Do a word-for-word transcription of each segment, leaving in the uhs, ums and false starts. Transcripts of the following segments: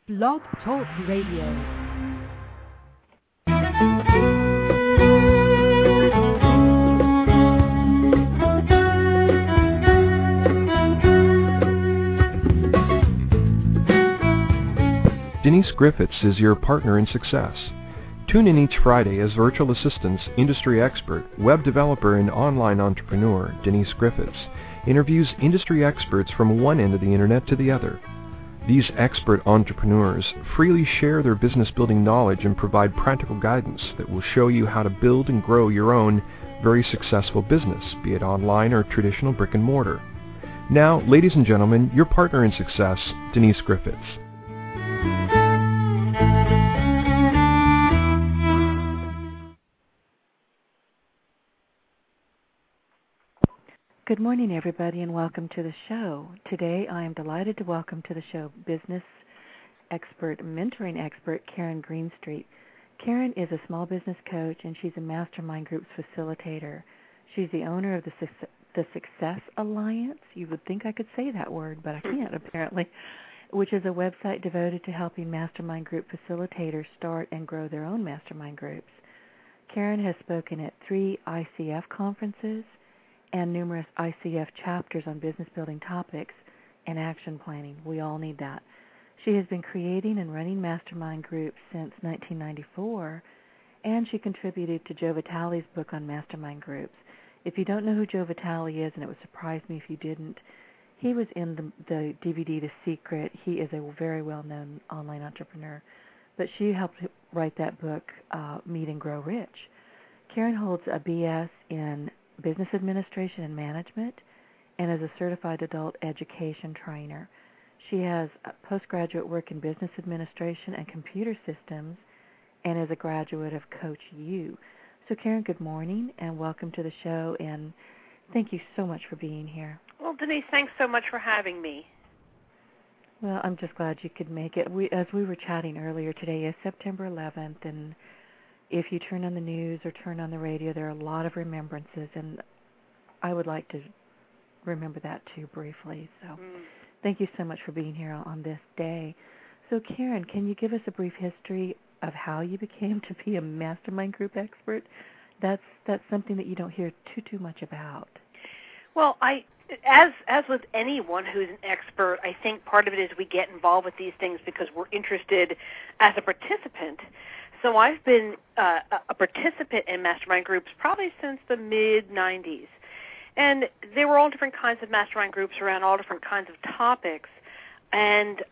Blog Talk Radio. Denise Griffiths is your partner in success. Tune in each Friday as virtual assistants, industry expert, web developer, and online entrepreneur Denise Griffiths interviews industry experts from one end of the internet to the other. These expert entrepreneurs freely share their business building knowledge and provide practical guidance that will show you how to build and grow your own very successful business, be it online or traditional brick and mortar. Now, ladies and gentlemen, your partner in success, Denise Griffiths. Good morning, everybody, and welcome to the show. Today, I am delighted to welcome to the show business expert, mentoring expert, Karen Greenstreet. Karen is a small business coach, and she's a mastermind groups facilitator. She's the owner of the, the Success Alliance. You would think I could say that word, but I can't, apparently, which is a website devoted to helping mastermind group facilitators start and grow their own mastermind groups. Karen has spoken at three I C F conferences and numerous I C F chapters on business building topics and action planning. We all need that. She has been creating and running mastermind groups since nineteen ninety-four, and she contributed to Joe Vitale's book on mastermind groups. If you don't know who Joe Vitale is, and it would surprise me if you didn't, he was in the, the D V D The Secret. He is a very well-known online entrepreneur, but she helped write that book, uh, Meet and Grow Rich. Karen holds a B S in Business Administration and Management, and is a certified adult education trainer. She has postgraduate work in business administration and computer systems, and is a graduate of Coach U. So, Karen, good morning, and welcome to the show, and thank you so much for being here. Well, Denise, thanks so much for having me. Well, I'm just glad you could make it. We, as we were chatting earlier, today is September eleventh, and if you turn on the news or turn on the radio, there are a lot of remembrances, and I would like to remember that too briefly. So mm. thank you so much for being here on this day. So, Karen, can you give us a brief history of how you became to be a mastermind group expert? That's that's something that you don't hear too, too much about. Well, I as as with anyone who's an expert, I think part of it is we get involved with these things because we're interested as a participant. So I've been uh, a participant in mastermind groups probably since the mid nineties. And there were all different kinds of mastermind groups around all different kinds of topics. And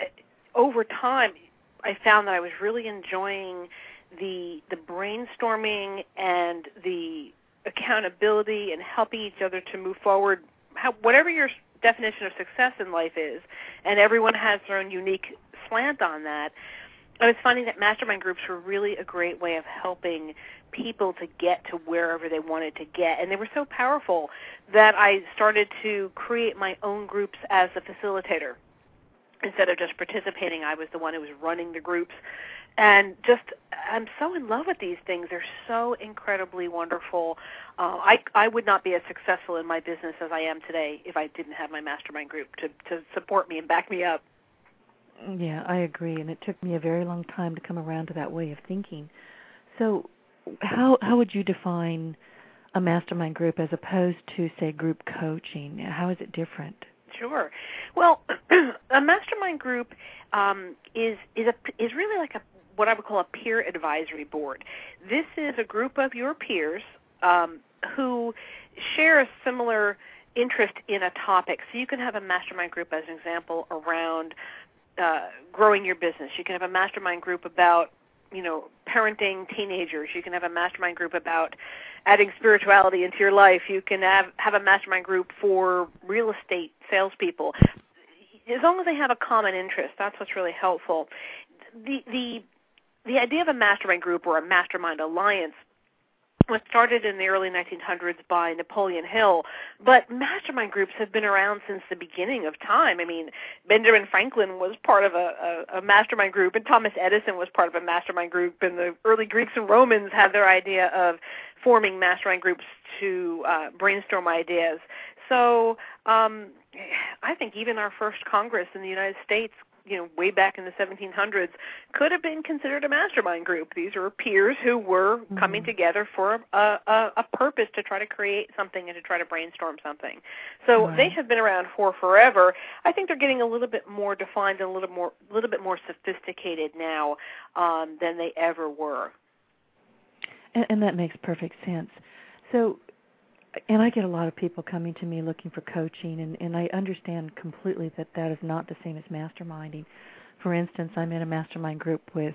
over time, I found that I was really enjoying the the brainstorming and the accountability and helping each other to move forward, how, whatever your definition of success in life is. And everyone has their own unique slant on that. I was finding that mastermind groups were really a great way of helping people to get to wherever they wanted to get. And they were so powerful that I started to create my own groups as a facilitator. Instead of just participating, I was the one who was running the groups. And just, I'm so in love with these things. They're so incredibly wonderful. Uh, I, I would not be as successful in my business as I am today if I didn't have my mastermind group to, to support me and back me up. Yeah, I agree, and it took me a very long time to come around to that way of thinking. So how how would you define a mastermind group as opposed to, say, group coaching? How is it different? Sure. Well, a mastermind group um, is is a is really like a what I would call a peer advisory board. This is a group of your peers um, who share a similar interest in a topic. So you can have a mastermind group, as an example, around Uh, growing your business. You can have a mastermind group about, you know, parenting teenagers. You can have a mastermind group about adding spirituality into your life. You can have, have a mastermind group for real estate salespeople. As long as they have a common interest, that's what's really helpful. The the the idea of a mastermind group or a mastermind alliance was started in the early nineteen hundreds by Napoleon Hill, but mastermind groups have been around since the beginning of time. I mean, Benjamin Franklin was part of a, a, a mastermind group, and Thomas Edison was part of a mastermind group, and the early Greeks and Romans had their idea of forming mastermind groups to uh, brainstorm ideas. So um, I think even our first Congress in the United States you know, way back in the seventeen hundreds, could have been considered a mastermind group. These are peers who were mm-hmm. coming together for a, a, a purpose to try to create something and to try to brainstorm something. So right. they have been around for forever. I think they're getting a little bit more defined and a little more, a little bit more sophisticated now um, than they ever were. And, and that makes perfect sense. So, and I get a lot of people coming to me looking for coaching, and, and I understand completely that that is not the same as masterminding. For instance, I'm in a mastermind group with,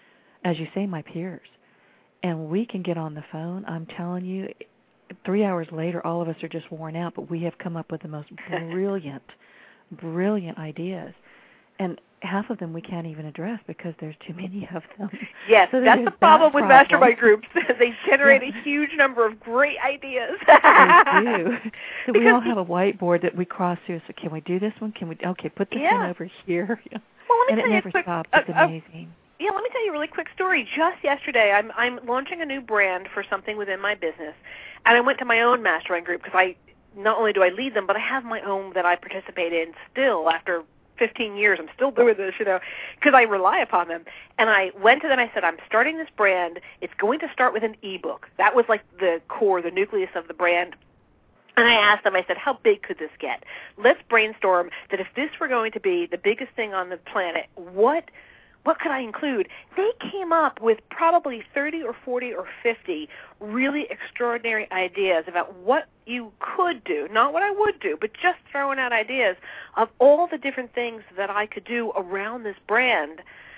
as you say, my peers, and we can get on the phone. I'm telling you, three hours later, all of us are just worn out, but we have come up with the most brilliant, brilliant ideas. And half of them we can't even address because there's too many of them. Yes, so that's the problem that with problem. mastermind groups. They generate yeah. a huge number of great ideas. They do. So because we all have a whiteboard that we cross through. So can we do this one? Can we? Okay, put this yeah. one over here. Well, let me and tell it you never a quick, stops. Uh, it's amazing. Uh, yeah, let me tell you a really quick story. Just yesterday, I'm I'm launching a new brand for something within my business, and I went to my own mastermind group because I not only do I lead them, but I have my own that I participate in still after fifteen years. I'm still doing this, you know, because I rely upon them. And I went to them. I said, I'm starting this brand. It's going to start with an ebook. That was like the core, the nucleus of the brand. And I asked them, I said, how big could this get? Let's brainstorm that if this were going to be the biggest thing on the planet, what what could I include? They came up with probably thirty or forty or fifty really extraordinary ideas about what you could do, not what I would do, but just throwing out ideas of all the different things that I could do around this brand.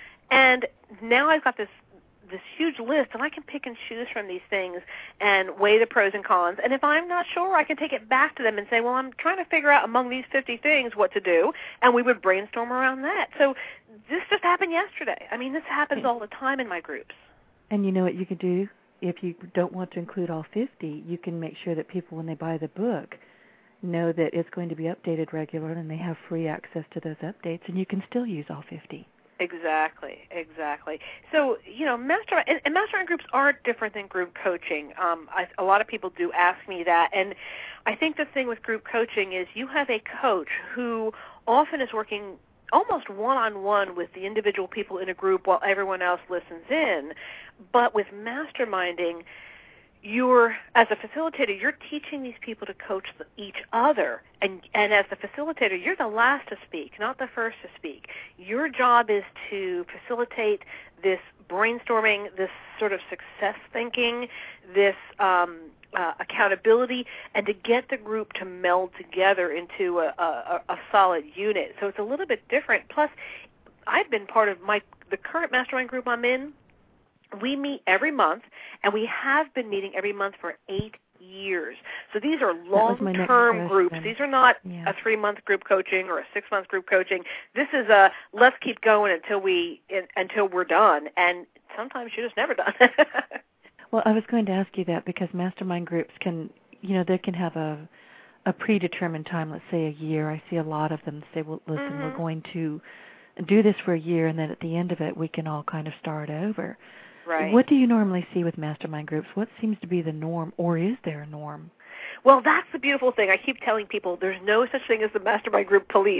And now I've got this this huge list, and I can pick and choose from these things and weigh the pros and cons. And if I'm not sure, I can take it back to them and say, well, I'm trying to figure out among these fifty things what to do, and we would brainstorm around that. So this just happened yesterday. I mean, this happens all the time in my groups. And you know what you could do? If you don't want to include all fifty, you can make sure that people, when they buy the book, know that it's going to be updated regularly, and they have free access to those updates, and you can still use all fifty. Exactly, exactly. So, you know, mastermind and, and mastermind groups are different than group coaching. Um, I, a lot of people do ask me that, and I think the thing with group coaching is you have a coach who often is working almost one-on-one with the individual people in a group while everyone else listens in. But with masterminding, you're, as a facilitator, you're teaching these people to coach the, each other. And, and as the facilitator, you're the last to speak, not the first to speak. Your job is to facilitate this brainstorming, this sort of success thinking, this um, uh, accountability, and to get the group to meld together into a, a, a solid unit. So it's a little bit different. Plus, I've been part of my the current mastermind group I'm in. We meet every month, and we have been meeting every month for eight years. So these are long-term groups. These are not yeah. a three-month group coaching or a six-month group coaching. This is a let's keep going until we in, until we're done, and sometimes you're just never done. Well, I was going to ask you that because mastermind groups can, you know, they can have a a predetermined time. Let's say a year. I see a lot of them say, "Well, listen, mm-hmm. we're going to do this for a year, and then at the end of it, we can all kind of start over." Right. What do you normally see with mastermind groups? What seems to be the norm, or is there a norm? Well, that's the beautiful thing. I keep telling people there's no such thing as the mastermind group police.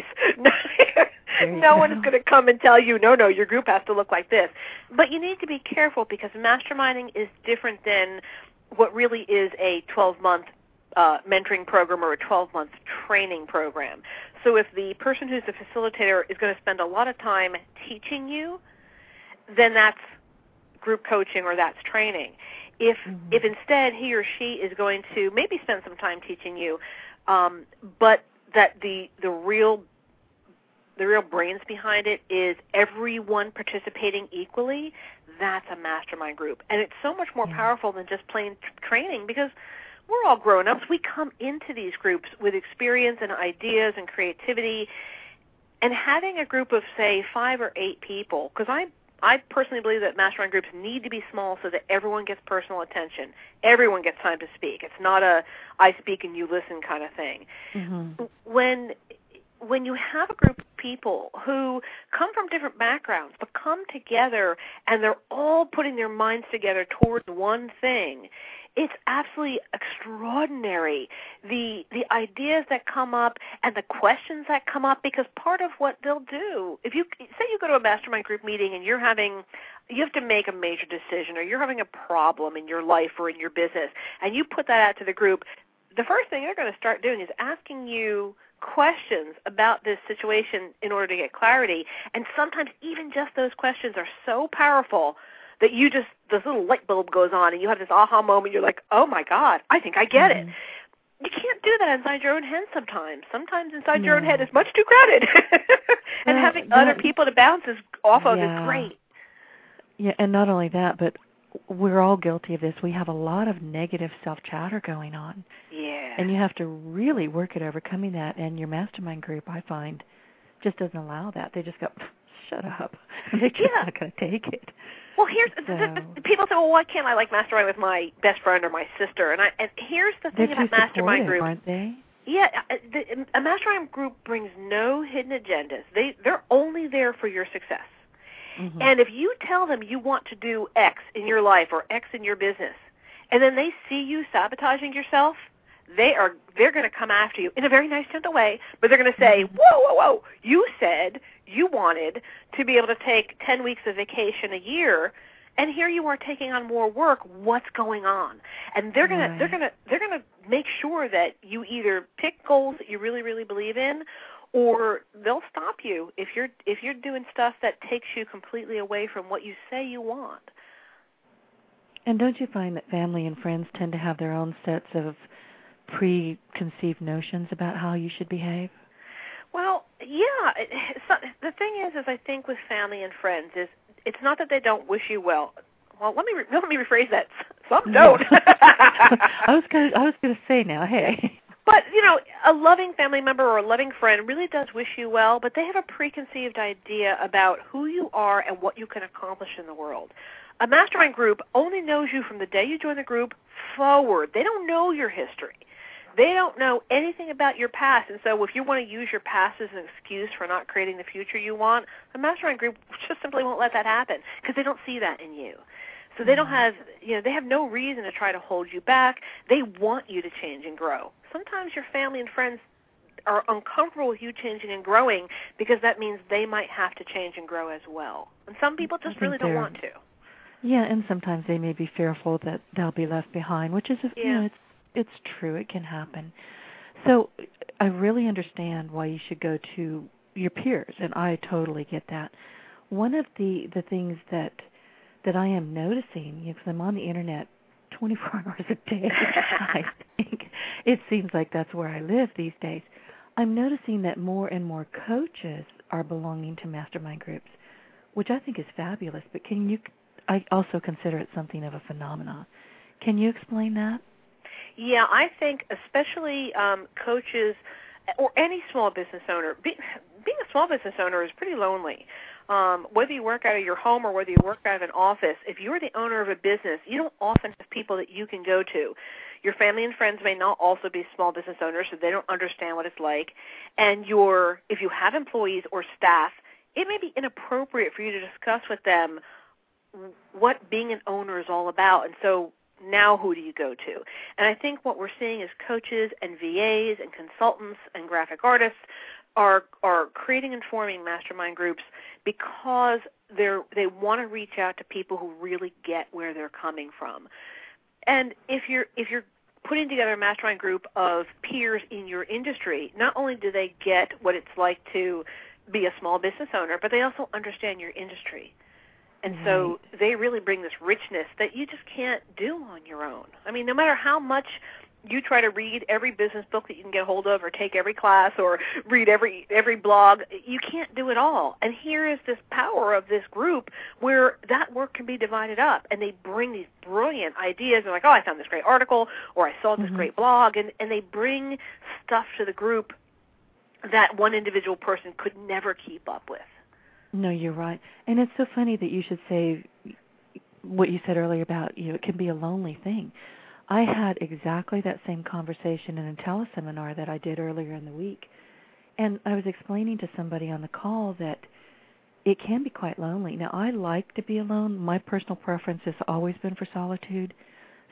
No one is going to come and tell you, no, no, your group has to look like this. But you need to be careful because masterminding is different than what really is a twelve-month uh, mentoring program or a twelve-month training program. So if the person who's the facilitator is going to spend a lot of time teaching you, then that's group coaching or that's training. If mm-hmm. if instead he or she is going to maybe spend some time teaching you, um, but that the the real the real brains behind it is everyone participating equally, that's a mastermind group. And it's so much more yeah. powerful than just plain t- training because we're all grown-ups. We come into these groups with experience and ideas and creativity, and having a group of, say, five or eight people, because I I personally believe that mastermind groups need to be small so that everyone gets personal attention. Everyone gets time to speak. It's not a I speak and you listen kind of thing. Mm-hmm. When when you have a group of people who come from different backgrounds but come together and they're all putting their minds together towards one thing, it's absolutely extraordinary, the the ideas that come up and the questions that come up, because part of what they'll do, if you say you go to a mastermind group meeting and you're having, you have to make a major decision, or you're having a problem in your life or in your business, and you put that out to the group, the first thing they're going to start doing is asking you questions about this situation in order to get clarity. And sometimes even just those questions are so powerful that you just, this little light bulb goes on and you have this aha moment. You're like, oh, my God, I think I get mm-hmm. it. You can't do that inside your own head sometimes. Sometimes inside no. your own head is much too crowded. and well, having that, other people to bounce is off of yeah. is great. Yeah, and not only that, but we're all guilty of this. We have a lot of negative self-chatter going on. Yeah. And you have to really work at overcoming that. And your mastermind group, I find, just doesn't allow that. They just go, shut up. They're just yeah. not going to take it. Well, here's so, the, the, people say, well, why can't I like mastermind with my best friend or my sister? And I and here's the thing about mastermind group, aren't they? Yeah, the, a mastermind group brings no hidden agendas. They they're only there for your success. Mm-hmm. And if you tell them you want to do X in your life or X in your business, and then they see you sabotaging yourself, they are they're going to come after you in a very nice, gentle way. But they're going to say, whoa, whoa, whoa! You said you wanted to be able to take ten weeks of vacation a year, and here you are taking on more work. What's going on? And they're going right. to they're going to they're going to make sure that you either pick goals that you really, really believe in, or they'll stop you if you're if you're doing stuff that takes you completely away from what you say you want. And don't you find that family and friends tend to have their own sets of preconceived notions about how you should behave? Well, yeah. So the thing is, is I think with family and friends is it's not that they don't wish you well. Well, let me re- let me rephrase that. Some don't. I was gonna I was gonna say now, hey. But, you know, a loving family member or a loving friend really does wish you well, but they have a preconceived idea about who you are and what you can accomplish in the world. A mastermind group only knows you from the day you join the group forward. They don't know your history. They don't know anything about your past. And so if you want to use your past as an excuse for not creating the future you want, a mastermind group just simply won't let that happen because they don't see that in you. So they don't have, you know, they have no reason to try to hold you back. They want you to change and grow. Sometimes your family and friends are uncomfortable with you changing and growing because that means they might have to change and grow as well. And some people just really don't want to. Yeah, and sometimes they may be fearful that they'll be left behind, which is, yeah. you know, it's it's true. It can happen. So I really understand why you should go to your peers, and I totally get that. One of the, the things that that I am noticing, because I'm on the Internet twenty-four hours a day, I think it seems like that's where I live these days. I'm noticing that more and more coaches are belonging to mastermind groups, which I think is fabulous. But can you, I also consider it something of a phenomenon. Can you explain that? Yeah, I think especially um, coaches or any small business owner, be, being a small business owner is pretty lonely. Um, whether you work out of your home or whether you work out of an office, if you're the owner of a business, you don't often have people that you can go to. Your family and friends may not also be small business owners, so they don't understand what it's like. And your, if you have employees or staff, it may be inappropriate for you to discuss with them what being an owner is all about. And so now who do you go to? And I think what we're seeing is coaches and V As and consultants and graphic artists are are creating and forming mastermind groups because they're they want to reach out to people who really get where they're coming from. And if you're if you're putting together a mastermind group of peers in your industry, not only do they get what it's like to be a small business owner, but they also understand your industry. And right. so they really bring this richness that you just can't do on your own. I mean, no matter how much you try to read every business book that you can get a hold of or take every class or read every every blog, you can't do it all. And here is this power of this group where that work can be divided up, and they bring these brilliant ideas. They're like, oh, I found this great article, or I saw this mm-hmm. great blog, and, and they bring stuff to the group that one individual person could never keep up with. No, you're right. And it's so funny that you should say what you said earlier about, you know, it can be a lonely thing. I had exactly that same conversation in a teleseminar that I did earlier in the week. And I was explaining to somebody on the call that it can be quite lonely. Now, I like to be alone. My personal preference has always been for solitude.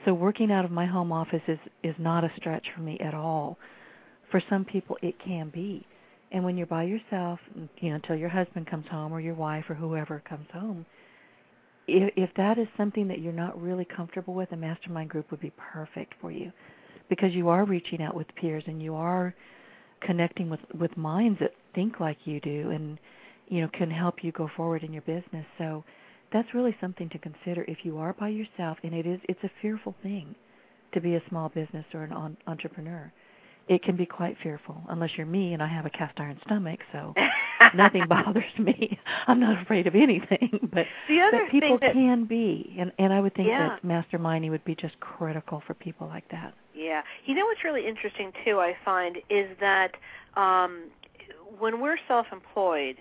So working out of my home office is, is not a stretch for me at all. For some people, it can be. And when you're by yourself, you know, until your husband comes home or your wife or whoever comes home, if, if that is something that you're not really comfortable with, a mastermind group would be perfect for you, because you are reaching out with peers and you are connecting with, with minds that think like you do and, you know, can help you go forward in your business. So that's really something to consider if you are by yourself, and it is, it's a fearful thing to be a small business or an on, entrepreneur. It can be quite fearful, unless you're me and I have a cast iron stomach, so nothing bothers me. I'm not afraid of anything, but, the other but people thing that, can be, and, and I would think yeah. that masterminding would be just critical for people like that. Yeah. You know what's really interesting, too, I find, is that um, when we're self-employed,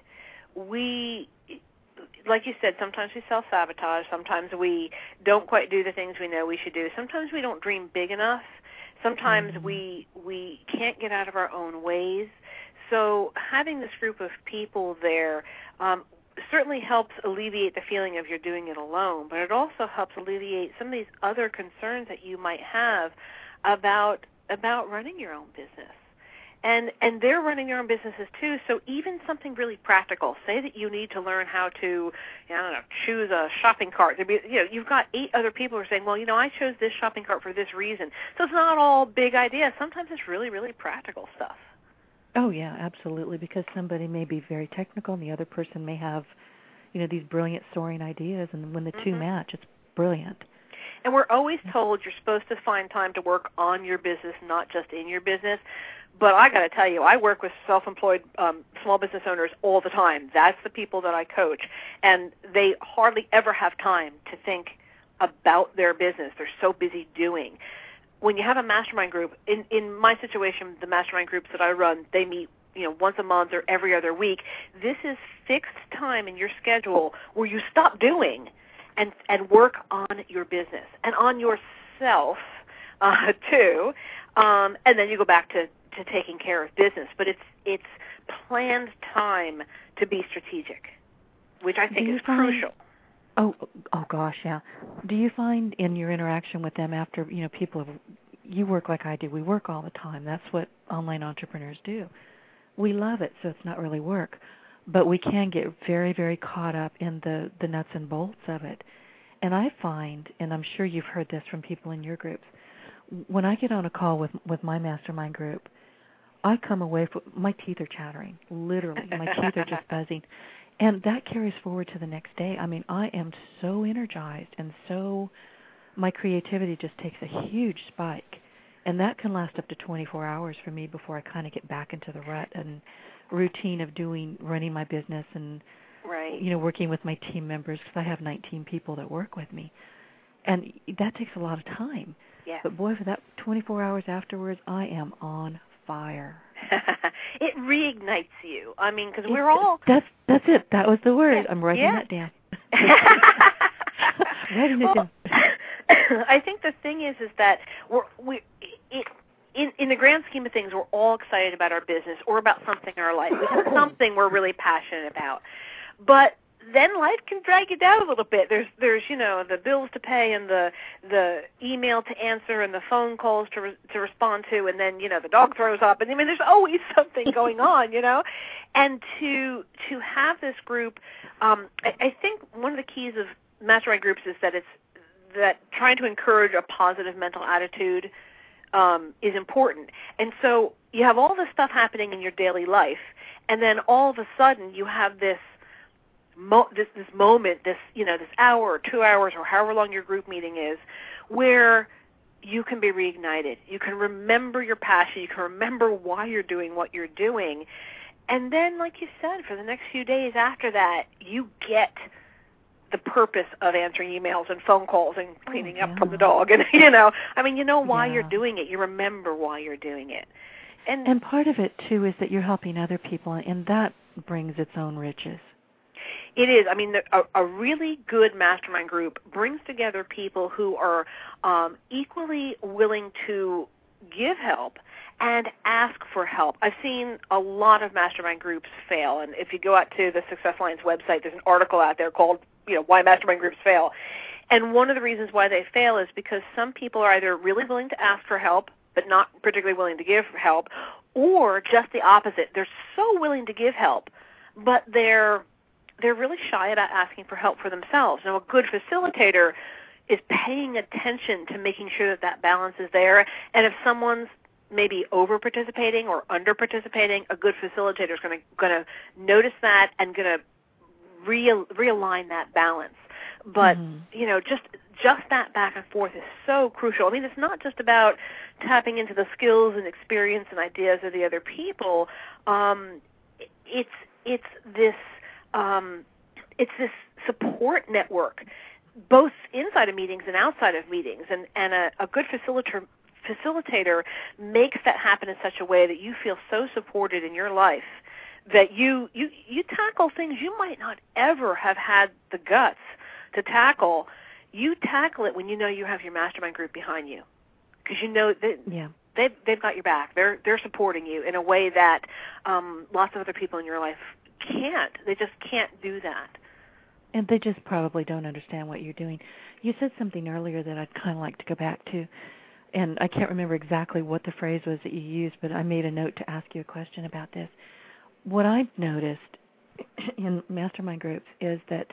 we, like you said, sometimes we self-sabotage, sometimes we don't quite do the things we know we should do, sometimes we don't dream big enough. Sometimes mm-hmm. we we can't get out of our own ways. So having this group of people there um, certainly helps alleviate the feeling of you're doing it alone, but it also helps alleviate some of these other concerns that you might have about about running your own business. And and they're running their own businesses too, so even something really practical, say that you need to learn how to, I don't know, choose a shopping cart. Be, you know, you've got eight other people who are saying, well, you know, I chose this shopping cart for this reason. So it's not all big ideas. Sometimes it's really, really practical stuff. Oh, yeah, absolutely, because somebody may be very technical and the other person may have, you know, these brilliant soaring ideas, and when the mm-hmm. two match, it's brilliant. And we're always told you're supposed to find time to work on your business, not just in your business. But I got to tell you, I work with self-employed um, small business owners all the time. That's the people that I coach. And they hardly ever have time to think about their business. They're so busy doing. When you have a mastermind group, in, in my situation, the mastermind groups that I run, they meet you know, once a month or every other week. This is fixed time in your schedule where you stop doing and, and work on your business and on yourself, uh, too. Um, and then you go back to to taking care of business, but it's it's planned time to be strategic, which I think is find, crucial. Oh, oh gosh, yeah. Do you find in your interaction with them after, you know, people have, you work like I do, we work all the time. That's what online entrepreneurs do. We love it, so it's not really work, but we can get very, very caught up in the, the nuts and bolts of it. And I find, and I'm sure you've heard this from people in your groups, when I get on a call with with my mastermind group, I come away, from, my teeth are chattering, literally. My teeth are just buzzing. And that carries forward to the next day. I mean, I am so energized and so, my creativity just takes a huge spike. And that can last up to twenty-four hours for me before I kind of get back into the rut and routine of doing, running my business and, right. you know, working with my team members, because I have nineteen people that work with me. And that takes a lot of time. Yeah. But boy, for that twenty-four hours afterwards, I am on fire. It reignites you. I mean, because we're all... That's that's it. That was the word. Yeah. I'm writing yeah. that down. writing it well, down. I think the thing is, is that we're, we, it, in, in the grand scheme of things, we're all excited about our business or about something in our life. We have something we're really passionate about. But then life can drag you down a little bit. There's, there's, you know, the bills to pay and the the email to answer and the phone calls to re- to respond to, and then, you know, the dog throws up, and I mean, there's always something going on, you know. And to to have this group, um, I, I think one of the keys of mastermind groups is that it's that trying to encourage a positive mental attitude um, is important. And so you have all this stuff happening in your daily life, and then all of a sudden you have this. Mo- this this moment, this you know, this hour or two hours or however long your group meeting is, where you can be reignited. You can remember your passion. You can remember why you're doing what you're doing, and then, like you said, for the next few days after that, you get the purpose of answering emails and phone calls and cleaning oh, yeah. up from the dog, and you know, I mean, you know why yeah. you're doing it. You remember why you're doing it, and and part of it too is that you're helping other people, and that brings its own riches. It is. I mean, the, a, a really good mastermind group brings together people who are um, equally willing to give help and ask for help. I've seen a lot of mastermind groups fail, and if you go out to the Success Alliance website, there's an article out there called, you know, Why Mastermind Groups Fail. And one of the reasons why they fail is because some people are either really willing to ask for help but not particularly willing to give help, or just the opposite. They're so willing to give help, but they're they're really shy about asking for help for themselves. Now, a good facilitator is paying attention to making sure that that balance is there, and if someone's maybe over-participating or under-participating, a good facilitator is going to going to notice that and going to real, realign that balance. But, mm-hmm. you know, just just that back and forth is so crucial. I mean, it's not just about tapping into the skills and experience and ideas of the other people. Um, it's it's this um, it's this support network, both inside of meetings and outside of meetings. And, and a, a good facilitator facilitator makes that happen in such a way that you feel so supported in your life that you, you, you tackle things you might not ever have had the guts to tackle. You tackle it when you know you have your mastermind group behind you, because you know that yeah. they've, they've got your back. They're, they're supporting you in a way that um, lots of other people in your life can't. They just can't do that. And they just probably don't understand what you're doing. You said something earlier that I'd kind of like to go back to, and I can't remember exactly what the phrase was that you used, but I made a note to ask you a question about this. What I've noticed in mastermind groups is that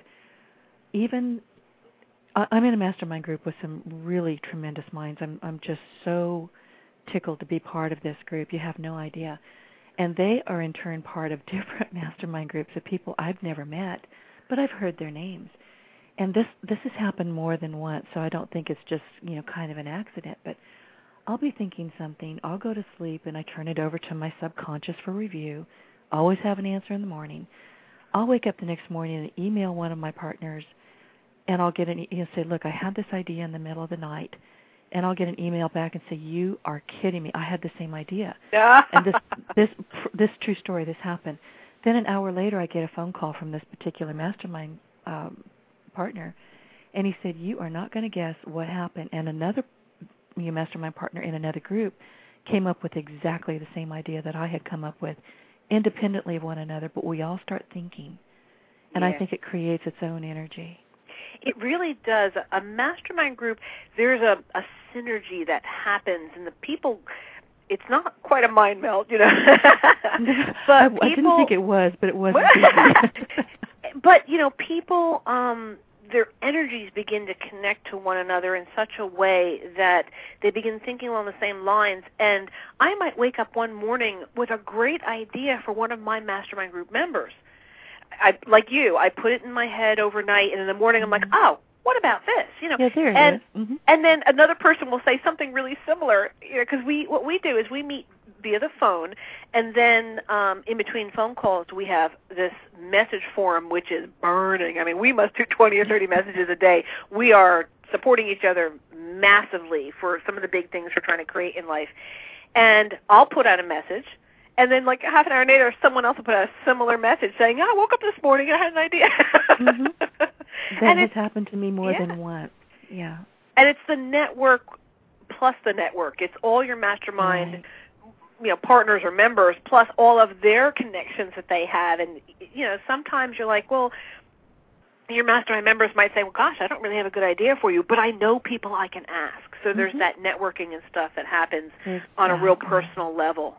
even I'm in a mastermind group with some really tremendous minds. I'm I'm just so tickled to be part of this group. You have no idea. And they are in turn part of different mastermind groups of people I've never met, but I've heard their names. And this this has happened more than once, so I don't think it's just, you know, kind of an accident. But I'll be thinking something, I'll go to sleep, and I turn it over to my subconscious for review. Always have an answer in the morning. I'll wake up the next morning and email one of my partners, and I'll get an email say, look, I had this idea in the middle of the night. And I'll get an email back and say, you are kidding me. I had the same idea. and this, this, this true story, this happened. Then an hour later, I get a phone call from this particular mastermind um, partner, and he said, you are not going to guess what happened. And another you know, mastermind partner in another group came up with exactly the same idea that I had come up with, independently of one another, but we all start thinking. And yeah. I think it creates its own energy. It really does. A mastermind group, there's a, a synergy that happens, and the people, it's not quite a mind melt, you know. but I, people, I didn't think it was, but it was. But, you know, people, um, their energies begin to connect to one another in such a way that they begin thinking along the same lines. And I might wake up one morning with a great idea for one of my mastermind group members. I, like you, I put it in my head overnight, and in the morning I'm like, oh, what about this? You know, yeah, there it and is. Mm-hmm. and then another person will say something really similar. You know, because we what we do is we meet via the phone, and then um, in between phone calls we have this message forum which is burning. I mean, we must do twenty or thirty messages a day. We are supporting each other massively for some of the big things we're trying to create in life. And I'll put out a message. And then, like, half an hour later, someone else will put out a similar message saying, oh, I woke up this morning and I had an idea. mm-hmm. That and has happened to me more yeah. than once. Yeah. And it's the network plus the network. It's all your mastermind right. you know, partners or members plus all of their connections that they have. And, you know, sometimes you're like, well, your mastermind members might say, well, gosh, I don't really have a good idea for you, but I know people I can ask. So there's mm-hmm. that networking and stuff that happens exactly. on a real personal level.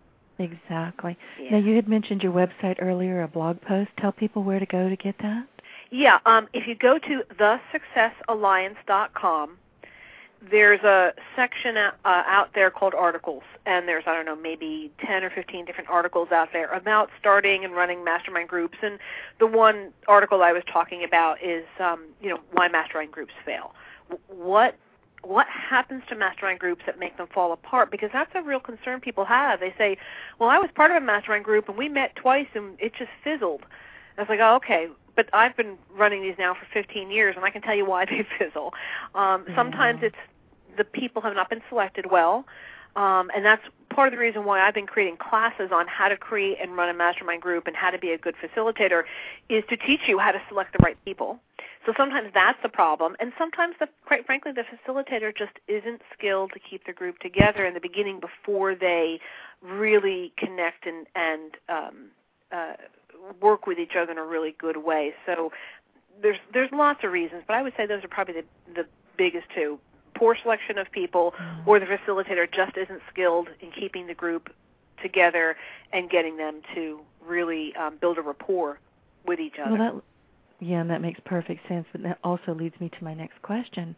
Exactly. Yeah. Now, you had mentioned your website earlier, a blog post. Tell people where to go to get that. Yeah. Um, if you go to the success alliance dot com, there's a section uh, out there called articles, and there's, I don't know, maybe ten or fifteen different articles out there about starting and running mastermind groups. And the one article I was talking about is, um, you know, why mastermind groups fail. What What happens to mastermind groups that make them fall apart? Because that's a real concern people have. They say, well, I was part of a mastermind group, and we met twice, and it just fizzled. I was like, oh, okay, but I've been running these now for fifteen years, and I can tell you why they fizzle. Um, yeah. Sometimes it's the people have not been selected well, um, and that's part of the reason why I've been creating classes on how to create and run a mastermind group and how to be a good facilitator, is to teach you how to select the right people. So sometimes that's the problem, and sometimes, the, quite frankly, the facilitator just isn't skilled to keep the group together in the beginning before they really connect and, and um, uh, work with each other in a really good way. So there's there's lots of reasons, but I would say those are probably the, the biggest two. Poor selection of people, mm-hmm. or the facilitator just isn't skilled in keeping the group together and getting them to really um, build a rapport with each other. Well, that, yeah, and that makes perfect sense, but that also leads me to my next question.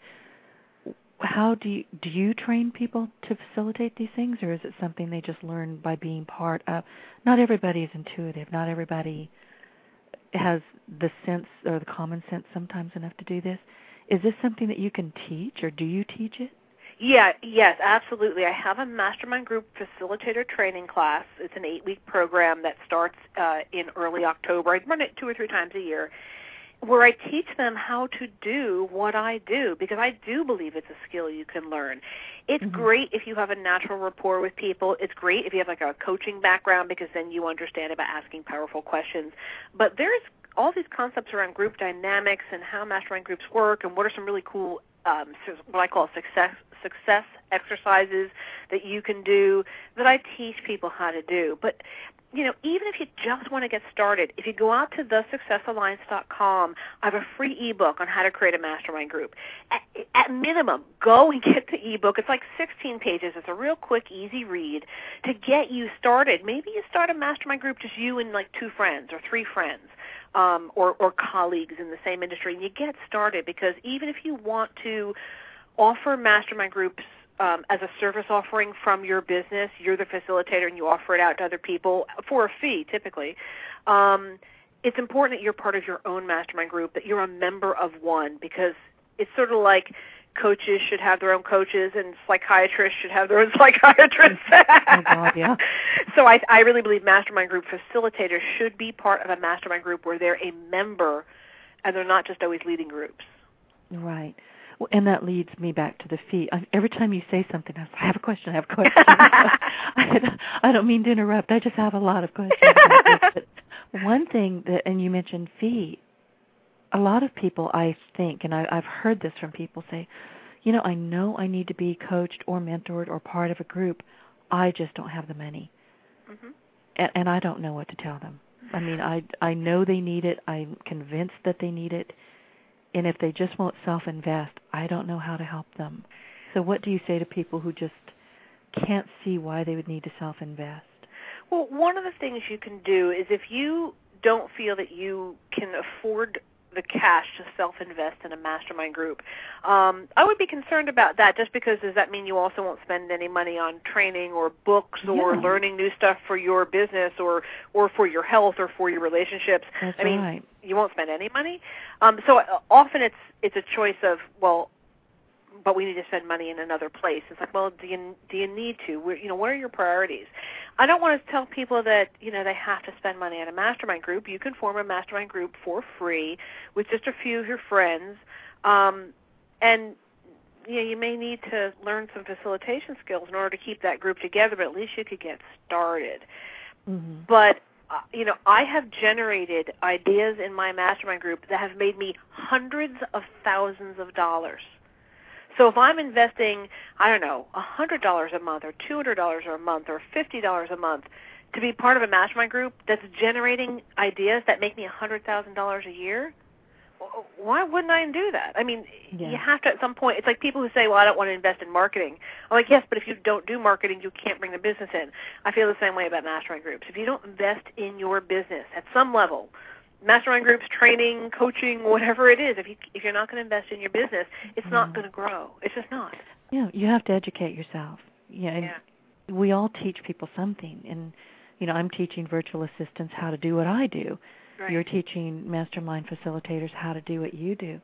How do you, do you train people to facilitate these things, or is it something they just learn by being part of? Not everybody is intuitive. Not everybody has the sense or the common sense sometimes enough to do this. Is this something that you can teach, or do you teach it? Yeah, yes, absolutely. I have a mastermind group facilitator training class. It's an eight-week program that starts uh, in early October. I run it two or three times a year, where I teach them how to do what I do, because I do believe it's a skill you can learn. It's mm-hmm. great if you have a natural rapport with people. It's great if you have like a coaching background, because then you understand about asking powerful questions. But there's all these concepts around group dynamics and how mastermind groups work, and what are some really cool, um, what I call success success exercises that you can do that I teach people how to do. But you know, even if you just want to get started, if you go out to the success alliance dot com, I have a free ebook on how to create a mastermind group. At, at minimum, go and get the ebook. It's like sixteen pages. It's a real quick, easy read to get you started. Maybe you start a mastermind group, just you and like two friends or three friends, um, or, or colleagues in the same industry, and you get started, because even if you want to offer mastermind groups Um, as a service offering from your business, you're the facilitator and you offer it out to other people for a fee typically, um, it's important that you're part of your own mastermind group, that you're a member of one, because it's sort of like coaches should have their own coaches and psychiatrists should have their own psychiatrists. Oh, God, yeah. So I, I really believe mastermind group facilitators should be part of a mastermind group where they're a member and they're not just always leading groups. Right. Well, and that leads me back to the fee. I, every time you say something, I, say, I have a question, I have a question. I, I don't mean to interrupt. I just have a lot of questions about this. But one thing that, and you mentioned fee, a lot of people, I think, and I, I've heard this from people say, you know, I know I need to be coached or mentored or part of a group. I just don't have the money. Mm-hmm. And, and I don't know what to tell them. I mean, I, I know they need it. I'm convinced that they need it. And if they just won't self-invest, I don't know how to help them. So what do you say to people who just can't see why they would need to self-invest? Well, one of the things you can do is, if you don't feel that you can afford the cash to self-invest in a mastermind group, um, I would be concerned about that, just because does that mean you also won't spend any money on training or books or yeah. learning new stuff for your business or, or for your health or for your relationships? That's I mean, right. You won't spend any money. Um, so often it's it's a choice of, well, but we need to spend money in another place. It's like, well, do you do you need to? Where, you know, what are your priorities? I don't want to tell people that, you know, they have to spend money on a mastermind group. You can form a mastermind group for free with just a few of your friends, um, and you know, you may need to learn some facilitation skills in order to keep that group together. But at least you could get started. Mm-hmm. But Uh, you know, I have generated ideas in my mastermind group that have made me hundreds of thousands of dollars. So if I'm investing, I don't know, one hundred dollars a month or two hundred dollars a month or fifty dollars a month to be part of a mastermind group that's generating ideas that make me one hundred thousand dollars a year, why wouldn't I do that? I mean, yeah. You have to at some point. It's like people who say, well, I don't want to invest in marketing. I'm like, yes, but if you don't do marketing, you can't bring the business in. I feel the same way about mastermind groups. If you don't invest in your business at some level, mastermind groups, training, coaching, whatever it is, if, you, if you're not going to invest in your business, it's yeah. not going to grow. It's just not. Yeah, you have to educate yourself. Yeah, and yeah. we all teach people something. And, you know, I'm teaching virtual assistants how to do what I do. Right. You're teaching mastermind facilitators how to do what you do.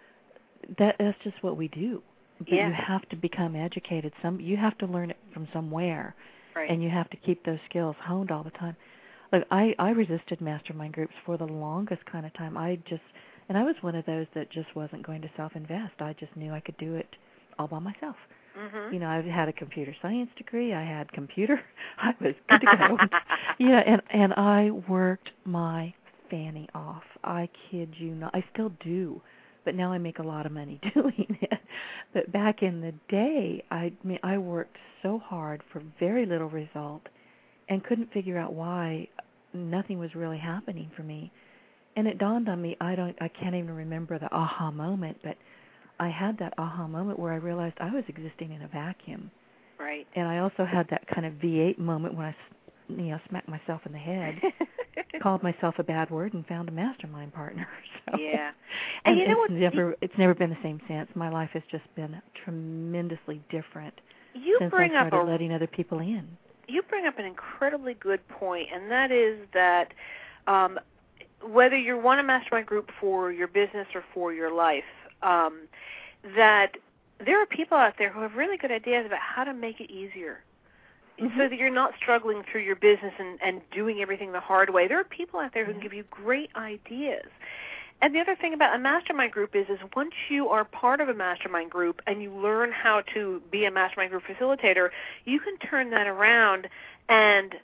That that's just what we do. But yeah. you have to become educated. Some you have to learn it from somewhere, right. and you have to keep those skills honed all the time. Look, I I resisted mastermind groups for the longest kind of time. I just and I was one of those that just wasn't going to self-invest. I just knew I could do it all by myself. Mm-hmm. You know, I had a computer science degree. I had computer. I was good to go. yeah, and and I worked my fanny off. I kid you not. I still do, but now I make a lot of money doing it. But back in the day, I mean, I worked so hard for very little result and couldn't figure out why nothing was really happening for me. And it dawned on me, I don't, I can't even remember the aha moment, but I had that aha moment where I realized I was existing in a vacuum. Right. And I also had that kind of V eight moment when I, you know, smacked myself in the head, called myself a bad word, and found a mastermind partner. So, yeah. And, and you know it's what? never, it's never been the same since. My life has just been tremendously different you since bring I started up a, letting other people in. You bring up an incredibly good point, and that is that um, whether you want a mastermind group for your business or for your life, um, that there are people out there who have really good ideas about how to make it easier. Mm-hmm. So that you're not struggling through your business and, and doing everything the hard way. There are people out there who can give you great ideas. And the other thing about a mastermind group is, is once you are part of a mastermind group and you learn how to be a mastermind group facilitator, you can turn that around and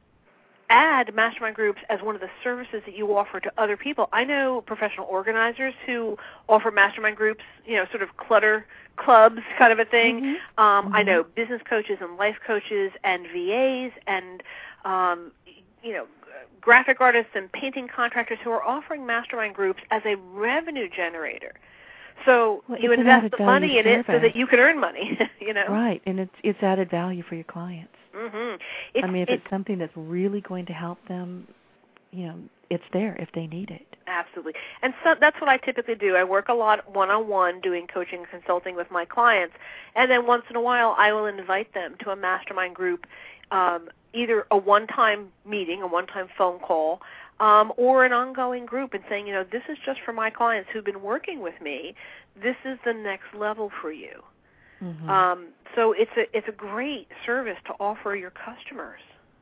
add mastermind groups as one of the services that you offer to other people. I know professional organizers who offer mastermind groups, you know, sort of clutter clubs kind of a thing. Mm-hmm. Um, mm-hmm. I know business coaches and life coaches and V As and, um, you know, graphic artists and painting contractors who are offering mastermind groups as a revenue generator. So well, you invest the money in service. it so that you can earn money, you know. Right, and it's it's added value for your clients. Mm-hmm. It's, I mean, if it's, it's something that's really going to help them, you know, it's there if they need it. Absolutely. And so that's what I typically do. I work a lot one-on-one doing coaching and consulting with my clients, and then once in a while I will invite them to a mastermind group, um, either a one-time meeting, a one-time phone call, um, or an ongoing group, and saying, you know, this is just for my clients who've been working with me. This is the next level for you. Mm-hmm. Um, so it's a it's a great service to offer your customers.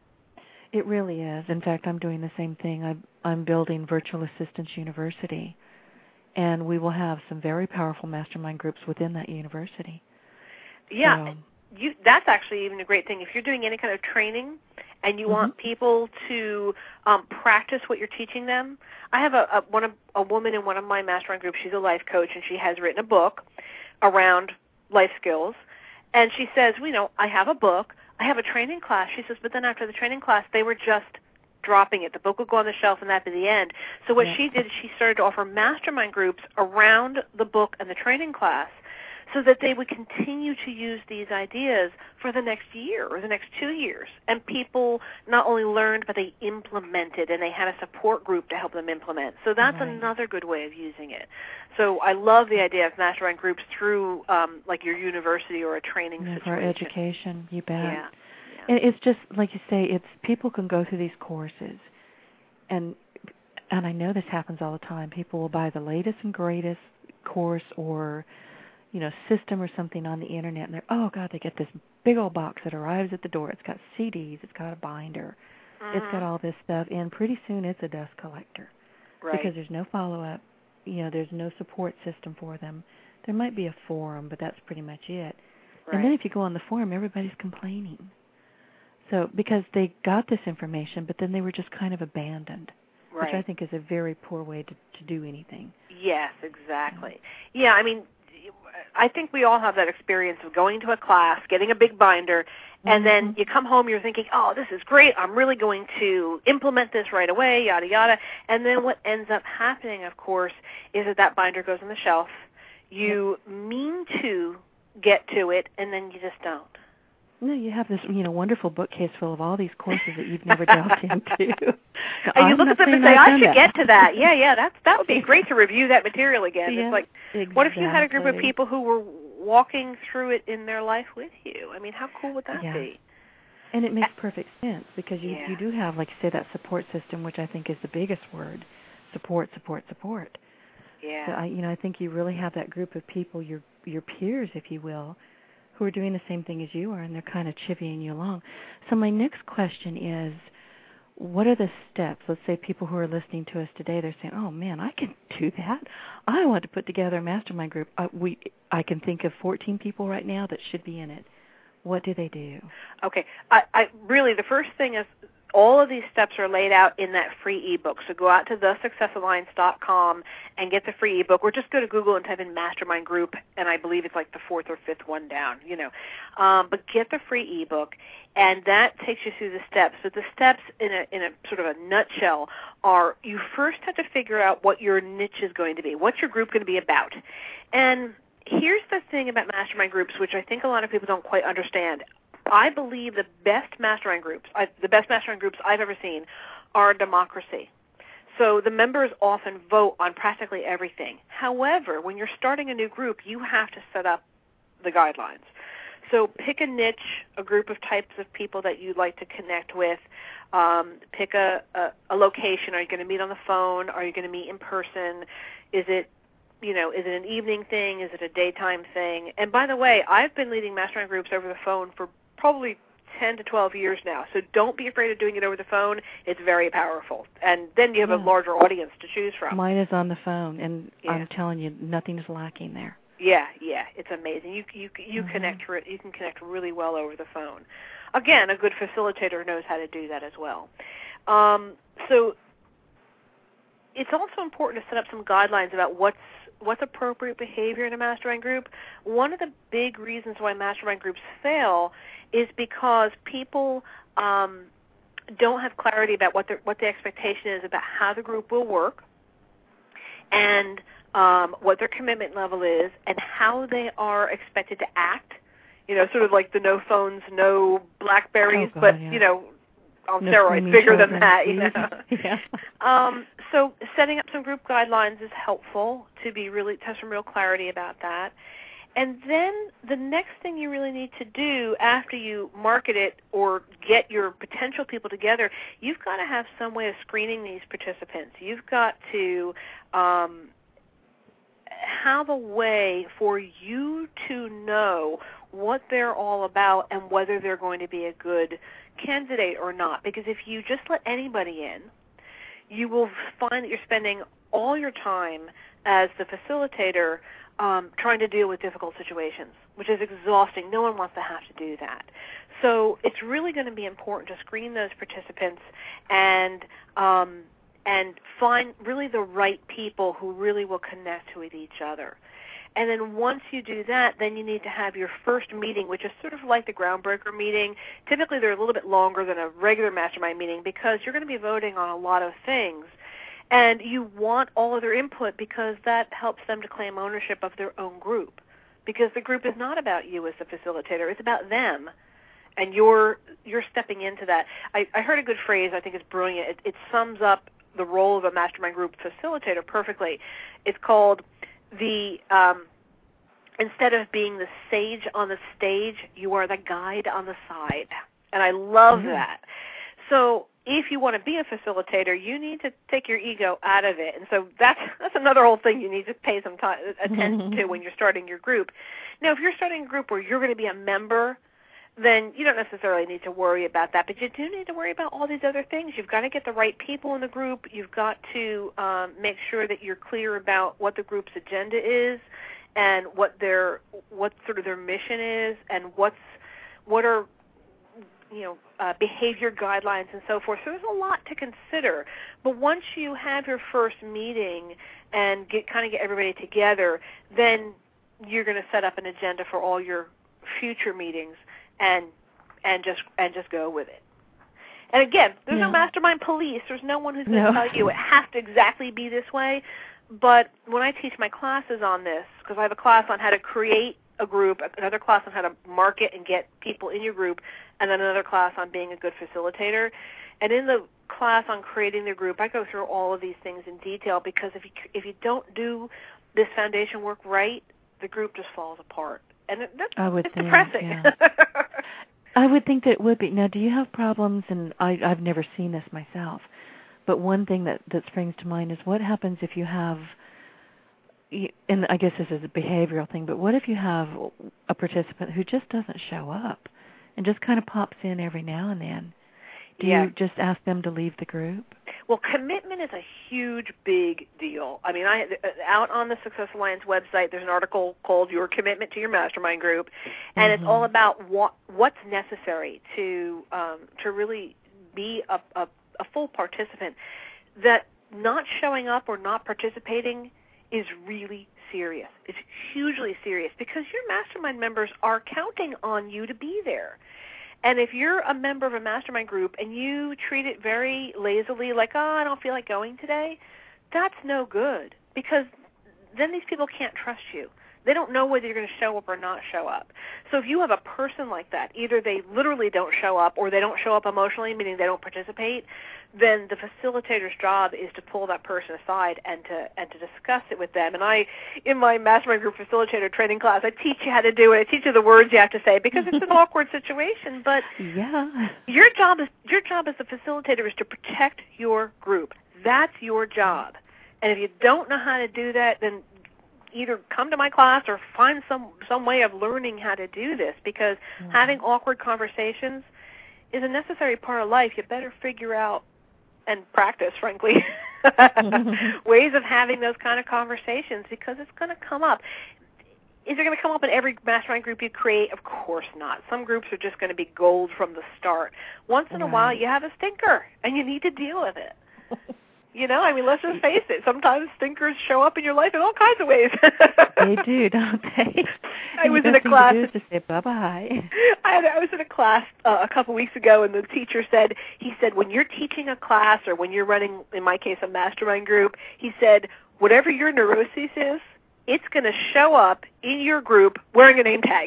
It really is. In fact, I'm doing the same thing. I'm, I'm building Virtual Assistance University, and we will have some very powerful mastermind groups within that university. Yeah, so, you, that's actually even a great thing. If you're doing any kind of training and you mm-hmm. want people to um, practice what you're teaching them, I have a, a one of, a woman in one of my mastermind groups. She's a life coach, and she has written a book around life skills. And she says, well, you know, I have a book. I have a training class. She says, but then after the training class, they were just dropping it. The book would go on the shelf, and that'd be the end. So what yeah. she did is she started to offer mastermind groups around the book and the training class so that they would continue to use these ideas for the next year or the next two years. And people not only learned, but they implemented, and they had a support group to help them implement. So that's right. another good way of using it. So I love the idea of mastermind groups through um, like your university or a training yeah, situation. For education, you bet. Yeah. And it's just, like you say, it's people can go through these courses, and and I know this happens all the time. People will buy the latest and greatest course or, you know, system or something on the internet, and they're, oh, God, they get this big old box that arrives at the door. It's got C Ds. It's got a binder. Mm-hmm. It's got all this stuff, and pretty soon it's a dust collector. Right. Because there's no follow-up. You know, there's no support system for them. There might be a forum, but that's pretty much it. Right. And then if you go on the forum, everybody's complaining. So because they got this information, but then they were just kind of abandoned, right. which I think is a very poor way to, to do anything. Yes, exactly. Yeah. yeah, I mean, I think we all have that experience of going to a class, getting a big binder, and mm-hmm. then you come home, you're thinking, oh, this is great. I'm really going to implement this right away, yada, yada. And then what ends up happening, of course, is that that binder goes on the shelf. You yep. mean to get to it, and then you just don't. No, you have this, you know, wonderful bookcase full of all these courses that you've never delved into. So and you I'm look at them and say, I've I should that. get to that. Yeah, yeah, that's that would be great to review that material again. Yeah, it's like, exactly. What if you had a group of people who were walking through it in their life with you? I mean, how cool would that yeah. be? And it makes perfect sense because you, yeah. you do have, like you say, that support system, which I think is the biggest word, support, support, support. Yeah. So I, you know, I think you really have that group of people, your your peers, if you will, who are doing the same thing as you are, and they're kind of chivying you along. So my next question is, what are the steps? Let's say people who are listening to us today, they're saying, oh, man, I can do that. I want to put together a mastermind group. I, we, I can think of fourteen people right now that should be in it. What do they do? Okay. I, I really, the first thing is all of these steps are laid out in that free ebook. So go out to the success alliance dot com and get the free ebook, or just go to Google and type in Mastermind Group, and I believe it's like the fourth or fifth one down, you know. Um, but get the free ebook, and that takes you through the steps. So the steps, in a in a sort of a nutshell, are you first have to figure out what your niche is going to be. What's your group going to be about? And here's the thing about mastermind groups, which I think a lot of people don't quite understand. I believe the best mastermind groups, I, the best mastermind groups I've ever seen, are a democracy. So the members often vote on practically everything. However, when you're starting a new group, you have to set up the guidelines. So pick a niche, a group of types of people that you'd like to connect with. Um, pick a, a, a location. Are you going to meet on the phone? Are you going to meet in person? Is it You know, is it an evening thing? Is it a daytime thing? And by the way, I've been leading mastermind groups over the phone for probably ten to twelve years now. So don't be afraid of doing it over the phone. It's very powerful. And then you have yeah. a larger audience to choose from. Mine is on the phone, and yeah. I'm telling you, nothing is lacking there. Yeah, yeah, it's amazing. You you you mm-hmm. connect you can connect really well over the phone. Again, a good facilitator knows how to do that as well. Um, so it's also important to set up some guidelines about what's what's appropriate behavior in a mastermind group. One of the big reasons why mastermind groups fail is because people um, don't have clarity about what the, what the expectation is about how the group will work, and um, what their commitment level is, and how they are expected to act. You know, sort of like the no phones, no Blackberries, oh, God, but, yeah. you know, on no steroids, bigger than that, you know. yeah. um, so setting up some group guidelines is helpful to be really to have some real clarity about that. And then the next thing you really need to do after you market it or get your potential people together, you've got to have some way of screening these participants. You've got to um, have a way for you to know what they're all about and whether they're going to be a good candidate or not. Because if you just let anybody in, you will find that you're spending all your time as the facilitator um, trying to deal with difficult situations, which is exhausting. No one wants to have to do that. So it's really going to be important to screen those participants and um, and find really the right people who really will connect with each other. And then once you do that, then you need to have your first meeting, which is sort of like the groundbreaker meeting. Typically they're a little bit longer than a regular mastermind meeting because you're going to be voting on a lot of things. And you want all of their input because that helps them to claim ownership of their own group. Because the group is not about you as the facilitator. It's about them. And you're you're stepping into that. I, I heard a good phrase I think is brilliant. It, it sums up the role of a mastermind group facilitator perfectly. It's called the um, instead of being the sage on the stage, you are the guide on the side. And I love mm-hmm. that. So if you want to be a facilitator, you need to take your ego out of it. And so that's that's another whole thing you need to pay some time, attention to when you're starting your group. Now, if you're starting a group where you're going to be a member, then you don't necessarily need to worry about that. But you do need to worry about all these other things. You've got to get the right people in the group. You've got to um, make sure that you're clear about what the group's agenda is and what their what sort of their mission is and what's what are you know, uh, behavior guidelines and so forth. So there's a lot to consider. But once you have your first meeting and get kind of get everybody together, then you're going to set up an agenda for all your future meetings and and just and just go with it. And again, there's yeah. no mastermind police. There's no one who's going to no. tell you it has to exactly be this way. But when I teach my classes on this, because I have a class on how to create a group, another class on how to market and get people in your group, and then another class on being a good facilitator. And in the class on creating the group, I go through all of these things in detail because if you if you don't do this foundation work right, the group just falls apart. And it, that's I would it's think, depressing. Yeah. I would think that it would be. Now, do you have problems, and I, I've never seen this myself, but one thing that, that springs to mind is what happens if you have, and I guess this is a behavioral thing, but what if you have a participant who just doesn't show up and just kind of pops in every now and then? Do yeah. you just ask them to leave the group? Well, commitment is a huge, big deal. I mean, I out on the Success Alliance website, there's an article called Your Commitment to Your Mastermind Group, and mm-hmm. it's all about what what's necessary to um, to really be a, a, a full participant, that not showing up or not participating is really serious. It's hugely serious because your mastermind members are counting on you to be there. And if you're a member of a mastermind group and you treat it very lazily, like, oh, I don't feel like going today, that's no good because then these people can't trust you. They don't know whether you're going to show up or not show up. So if you have a person like that, either they literally don't show up or they don't show up emotionally, meaning they don't participate, then the facilitator's job is to pull that person aside and to and to discuss it with them. And I, in my mastermind group facilitator training class, I teach you how to do it. I teach you the words you have to say because it's an awkward situation. But yeah, your job is your job as a facilitator is to protect your group. That's your job. And if you don't know how to do that, then either come to my class or find some, some way of learning how to do this because mm-hmm. having awkward conversations is a necessary part of life. You better figure out and practice, frankly, ways of having those kind of conversations because it's going to come up. Is it going to come up in every mastermind group you create? Of course not. Some groups are just going to be gold from the start. Once in a right. while, you have a stinker, and you need to deal with it. You know, I mean, let's just face it. Sometimes stinkers show up in your life in all kinds of ways. They do, don't they? I was in a class. To, to say bye-bye. I, had, I was in a class uh, a couple weeks ago, and the teacher said, he said, when you're teaching a class or when you're running, in my case, a mastermind group, he said, whatever your neurosis is, it's going to show up in your group wearing a name tag.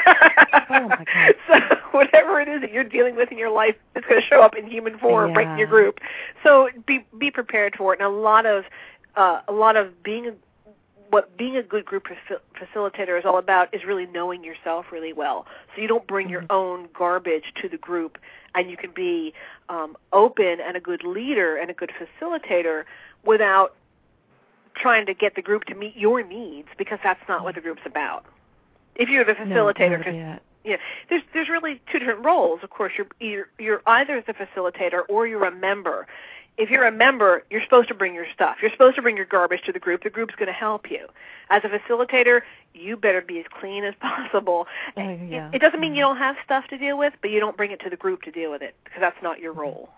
Oh, my God. So whatever it is that you're dealing with in your life, it's going to show up in human form yeah. right in your group. So be be prepared for it. And a lot of uh, a lot of being a, what being a good group faci- facilitator is all about is really knowing yourself really well. So you don't bring mm-hmm. your own garbage to the group, and you can be um, open and a good leader and a good facilitator without trying to get the group to meet your needs because that's not what the group's about. If you're the facilitator, no, yeah, yeah, there's there's really two different roles. Of course, you're you're, you're either the facilitator or you're a member. If you're a member, you're supposed to bring your stuff. You're supposed to bring your garbage to the group. The group's going to help you. As a facilitator, you better be as clean as possible. Oh, yeah. It, it doesn't mean you don't have stuff to deal with, but you don't bring it to the group to deal with it because that's not your role.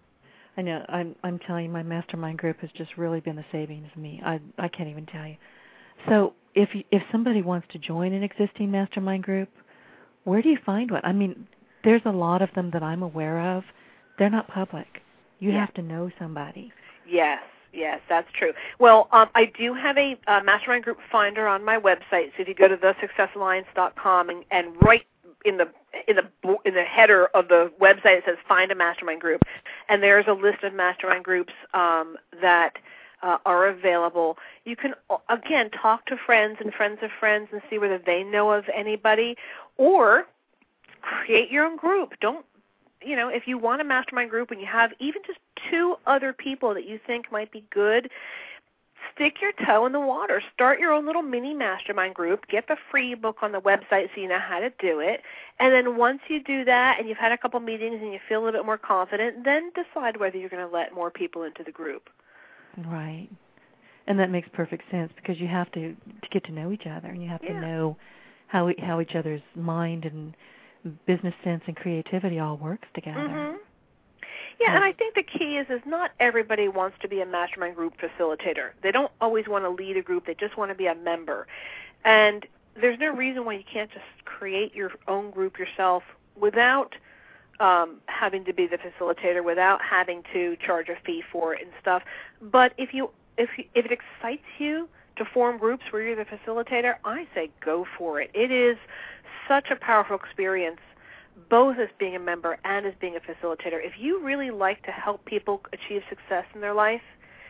I know. I'm I'm telling you, my mastermind group has just really been the savings of me. I I can't even tell you. So if you, if somebody wants to join an existing mastermind group, where do you find one? I mean, there's a lot of them that I'm aware of. They're not public. You yeah. have to know somebody. Yes, yes, that's true. Well, um, I do have a uh, mastermind group finder on my website. So if you go to the success alliance dot com and, and right in the in the in the header of the website it says find a mastermind group, and there's a list of mastermind groups um, that uh, are available. You can again talk to friends and friends of friends and see whether they know of anybody, or create your own group. Don't you know if you want a mastermind group and you have even just two other people that you think might be good, stick your toe in the water. Start your own little mini mastermind group. Get the free book on the website so you know how to do it. And then once you do that and you've had a couple meetings and you feel a little bit more confident, then decide whether you're going to let more people into the group. Right. And that makes perfect sense because you have to, to get to know each other and you have yeah. to know how how each other's mind and business sense and creativity all works together. Mm-hmm. Yeah, and I think the key is is not everybody wants to be a mastermind group facilitator. They don't always want to lead a group. They just want to be a member. And there's no reason why you can't just create your own group yourself without um, having to be the facilitator, without having to charge a fee for it and stuff. But if you if you, if it excites you to form groups where you're the facilitator, I say go for it. It is such a powerful experience, both as being a member and as being a facilitator. If you really like to help people achieve success in their life,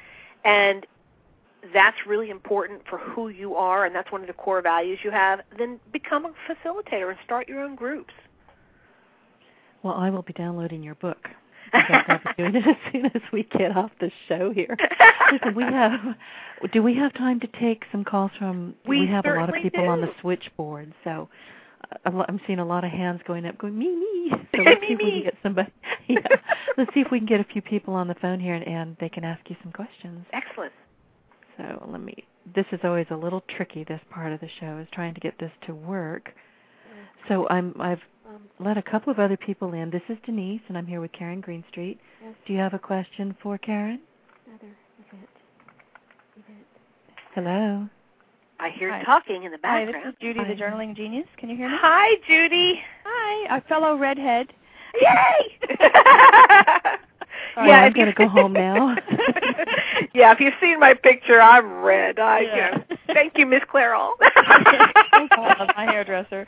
and that's really important for who you are, and that's one of the core values you have, then become a facilitator and start your own groups. Well, I will be downloading your book. I'll be doing it as soon as we get off the show here. Listen, we have, do we have time to take some calls from, we, we have a lot of people do. on the switchboard, so I'm seeing a lot of hands going up, going, me, me. So let's see if we can get somebody. Yeah. Let's see if we can get a few people on the phone here, and, and they can ask you some questions. Excellent. So let me, this is always a little tricky, this part of the show, is trying to get this to work. So I'm, I've let a couple of other people in. This is Denise, and I'm here with Karen Greenstreet. Yes. Do you have a question for Karen? Another event. Event. Hello. I hear Hi. talking in the background. Hi, this is Judy, Hi. the journaling genius. Can you hear me? Hi, Judy. Hi, a fellow redhead. Yay! Sorry, yeah, I'm going to go home now. Yeah, if you've seen my picture, I'm red. I yeah. you know, thank you, Miss Clairol. My hairdresser.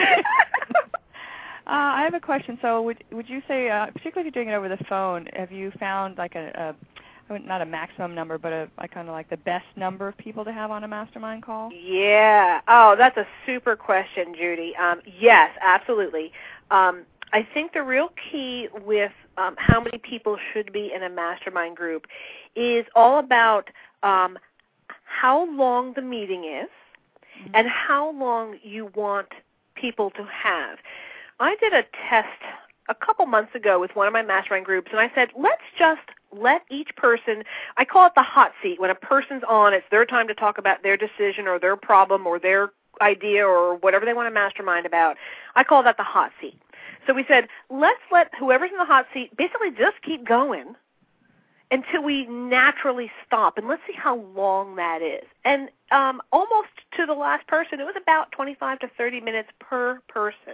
Uh, I have a question. So, would would you say, uh, particularly if you're doing it over the phone, have you found like a, a not a maximum number, but a, a kind of like the best number of people to have on a mastermind call? Yeah. Oh, that's a super question, Judy. Um, yes, absolutely. Um, I think the real key with um, how many people should be in a mastermind group is all about um, how long the meeting is mm-hmm. and how long you want people to have. I did a test a couple months ago with one of my mastermind groups, and I said, let's just let each person, I call it the hot seat. When a person's on, it's their time to talk about their decision or their problem or their idea or whatever they want to mastermind about. I call that the hot seat. So we said, let's let whoever's in the hot seat basically just keep going until we naturally stop, and let's see how long that is. And um, almost to the last person, it was about twenty-five to thirty minutes per person.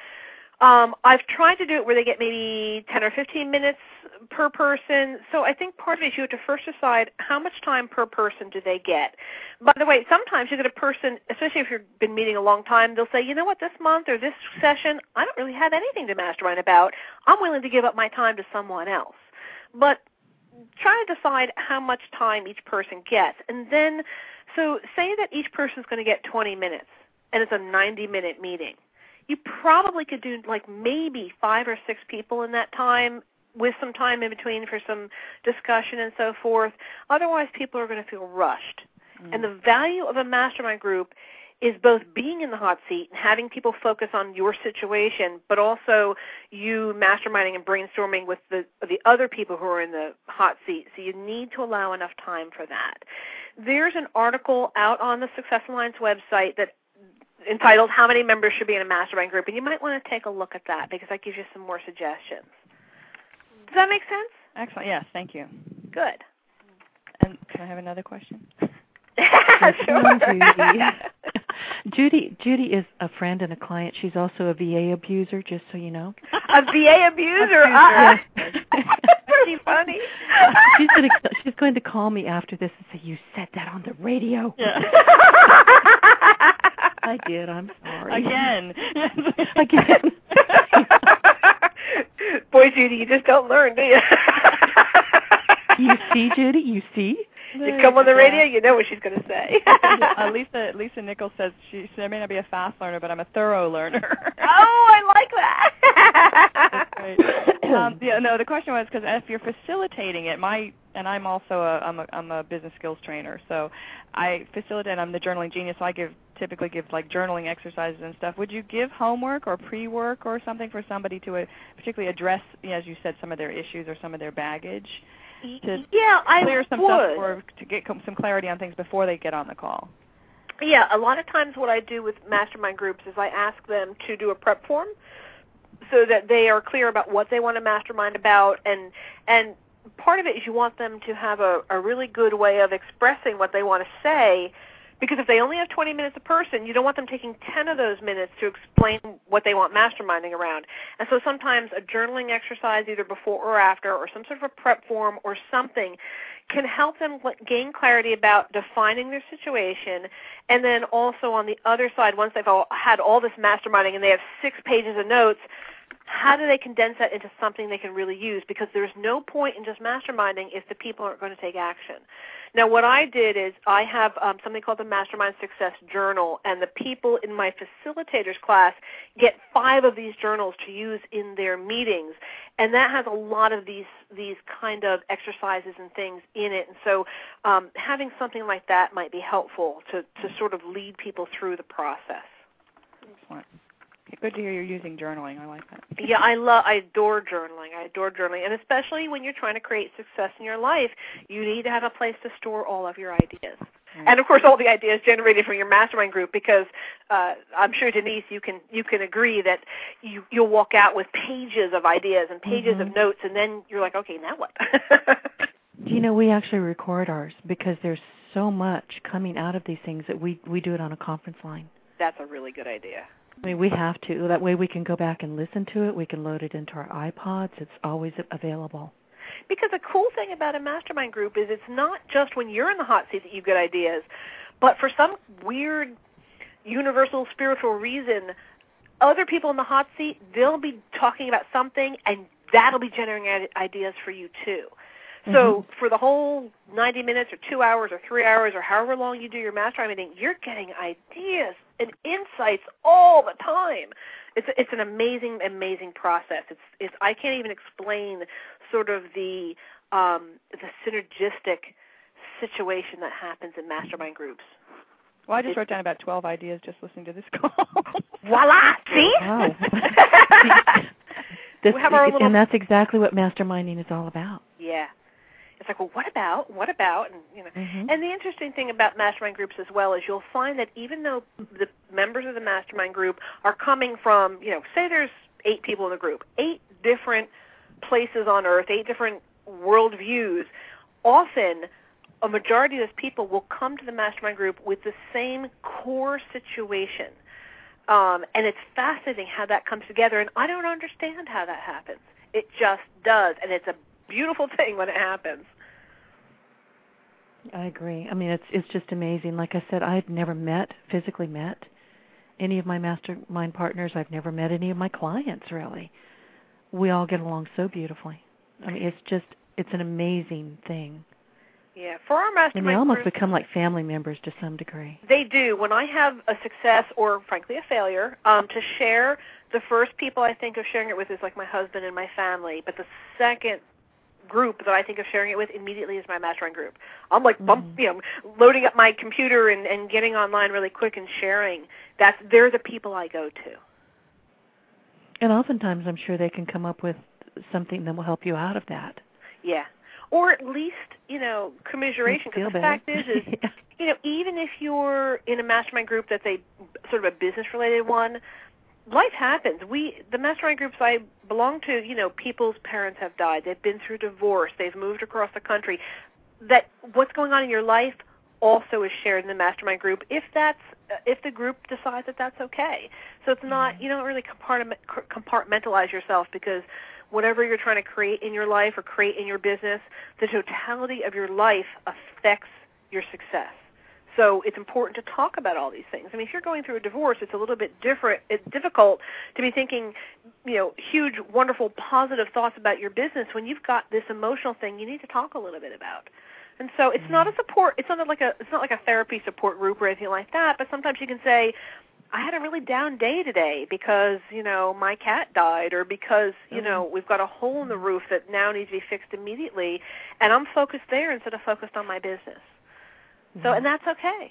Um, I've tried to do it where they get maybe ten or fifteen minutes per person. So I think part of it is you have to first decide how much time per person do they get. By the way, sometimes you get a person, especially if you've been meeting a long time, they'll say, you know what, this month or this session, I don't really have anything to mastermind about. I'm willing to give up my time to someone else. But try to decide how much time each person gets. And then, so say that each person's going to get twenty minutes, and it's a ninety-minute meeting. You probably could do like maybe five or six people in that time with some time in between for some discussion and so forth. Otherwise, people are going to feel rushed. Mm. And the value of a mastermind group is both being in the hot seat and having people focus on your situation, but also you masterminding and brainstorming with the the other people who are in the hot seat. So you need to allow enough time for that. There's an article out on the Success Alliance website that entitled How Many Members Should Be in a Mastermind Group, and you might want to take a look at that because that gives you some more suggestions. Does that make sense? Excellent. Yes, thank you. Good. And can I have another question? Sure. Judy. Judy Judy is a friend and a client. She's also a V A abuser, just so you know. A V A abuser? Uh, yes. Pretty funny. She's going, to, she's going to call me after this and say, you said that on the radio. Yeah. I did. I'm sorry. Again. Again. Boy, Judy, you just don't learn, do you? You see, Judy? You see? You come on the radio, you know what she's going to say. uh, Lisa Lisa Nichols says she, she I may not be a fast learner, but I'm a thorough learner. Oh, I like that. That's great. Um, yeah, no, the question was because if you're facilitating it, my and I'm also a I'm a I'm a business skills trainer, so I facilitate. I'm the journaling genius. So I give typically give like journaling exercises and stuff. Would you give homework or pre-work or something for somebody to uh, particularly address, you know, as you said, some of their issues or some of their baggage? To yeah, I clear some would. stuff or to get some clarity on things before they get on the call. Yeah, a lot of times what I do with mastermind groups is I ask them to do a prep form so that they are clear about what they want to mastermind about, and and part of it is you want them to have a, a really good way of expressing what they want to say, because if they only have twenty minutes a person, you don't want them taking ten of those minutes to explain what they want masterminding around. And so sometimes a journaling exercise either before or after or some sort of a prep form or something can help them gain clarity about defining their situation. And then also on the other side, once they've all had all this masterminding and they have six pages of notes, how do they condense that into something they can really use? Because there's no point in just masterminding if the people aren't going to take action. Now, what I did is I have um, something called the Mastermind Success Journal, and the people in my facilitators class get five of these journals to use in their meetings, and that has a lot of these these kind of exercises and things in it. And so um, having something like that might be helpful to, to sort of lead people through the process. Excellent. Good to hear you're using journaling. I like that. Yeah, I love, I adore journaling. I adore journaling, and especially when you're trying to create success in your life, you need to have a place to store all of your ideas. And, of course, all the ideas generated from your mastermind group, because uh, I'm sure, Denise, you can you can agree that you, you'll walk out with pages of ideas and pages mm-hmm. of notes, and then you're like, okay, now what? You know, we actually record ours because there's so much coming out of these things that we, we do it on a conference line. That's a really good idea. I mean, we have to. That way we can go back and listen to it. We can load it into our iPods. It's always available. Because the cool thing about a mastermind group is it's not just when you're in the hot seat that you get ideas, but for some weird universal spiritual reason, other people in the hot seat, they'll be talking about something, and that'll be generating ideas for you too. So mm-hmm. for the whole ninety minutes or two hours or three hours or however long you do your mastermind meeting, you're getting ideas and insights all the time. It's it's an amazing, amazing process. It's it's I can't even explain sort of the um, the synergistic situation that happens in mastermind groups. Well, I just it's, wrote down about twelve ideas just listening to this call. Voila! See? Wow. this, we have our little, and that's exactly what masterminding is all about. Yeah. It's like, well, what about, what about, and you know. Mm-hmm. And the interesting thing about mastermind groups as well is you'll find that even though the members of the mastermind group are coming from, you know, say there's eight people in the group, eight different places on earth, eight different worldviews, often a majority of those people will come to the mastermind group with the same core situation. Um, and it's fascinating how that comes together, and I don't understand how that happens. It just does, and it's a beautiful thing when it happens. I agree. I mean, it's it's just amazing. Like I said, I've never met, physically met any of my mastermind partners. I've never met any of my clients, really. We all get along so beautifully. I mean, it's just, it's an amazing thing. Yeah, for our mastermind and they almost groups, become like family members to some degree. They do. When I have a success or, frankly, a failure, um, to share, the first people I think of sharing it with is like my husband and my family. But the second group that I think of sharing it with immediately is my mastermind group. I'm like, bump, mm-hmm. you know, loading up my computer and, and getting online really quick and sharing. That's they're the people I go to. And oftentimes, I'm sure they can come up with something that will help you out of that. Yeah. Or at least, you know, commiseration. Because the fact is, is yeah. you know, even if you're in a mastermind group that's a sort of a business-related one, life happens. We, the mastermind groups I belong to, you know, people's parents have died. They've been through divorce. They've moved across the country. That what's going on in your life also is shared in the mastermind group, if that's if the group decides that that's okay. So it's not, mm-hmm. you don't really compartmentalize yourself, because whatever you're trying to create in your life or create in your business, the totality of your life affects your success. So it's important to talk about all these things. I mean, if you're going through a divorce, it's a little bit different. It's difficult to be thinking, you know, huge, wonderful, positive thoughts about your business when you've got this emotional thing you need to talk a little bit about. And so it's not a support. It's not like a. It's not like a therapy support group or anything like that. But sometimes you can say, I had a really down day today because, you know, my cat died, or because, you know, we've got a hole in the roof that now needs to be fixed immediately, and I'm focused there instead of focused on my business. So, and that's okay.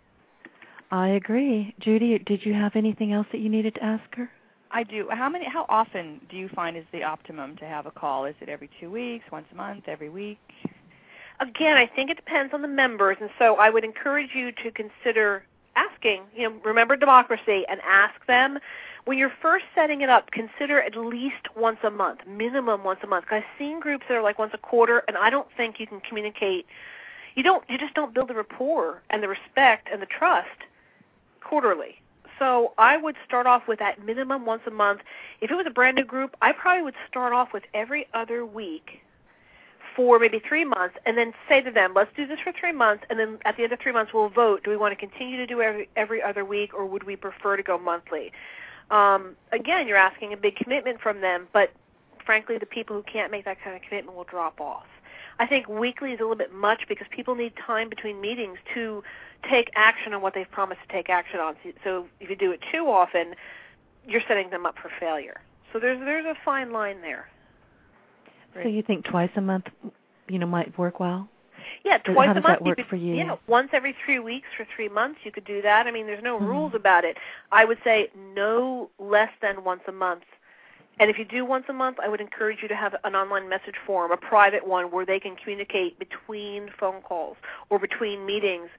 I agree. Judy, did you have anything else that you needed to ask her? I do. How many? How often do you find is the optimum to have a call? Is it every two weeks, once a month, every week? Again, I think it depends on the members, and so I would encourage you to consider asking, you know, remember democracy, and ask them. When you're first setting it up, consider at least once a month, minimum once a month. Because I've seen groups that are like once a quarter, and I don't think you can communicate. You don't. You just don't build the rapport and the respect and the trust quarterly. So I would start off with that minimum once a month. If it was a brand new group, I probably would start off with every other week for maybe three months, and then say to them, let's do this for three months, and then at the end of three months we'll vote. Do we want to continue to do every, every other week, or would we prefer to go monthly? Um, again, you're asking a big commitment from them, but frankly, the people who can't make that kind of commitment will drop off. I think weekly is a little bit much because people need time between meetings to take action on what they've promised to take action on. So if you do it too often, you're setting them up for failure. So there's there's a fine line there. So you think twice a month, you know, might work well? Yeah, twice How a does month. that work you could, for you? You know, once every three weeks for three months, you could do that. I mean, there's no mm-hmm. rules about it. I would say no less than once a month. And if you do once a month, I would encourage you to have an online message forum, a private one, where they can communicate between phone calls or between meetings.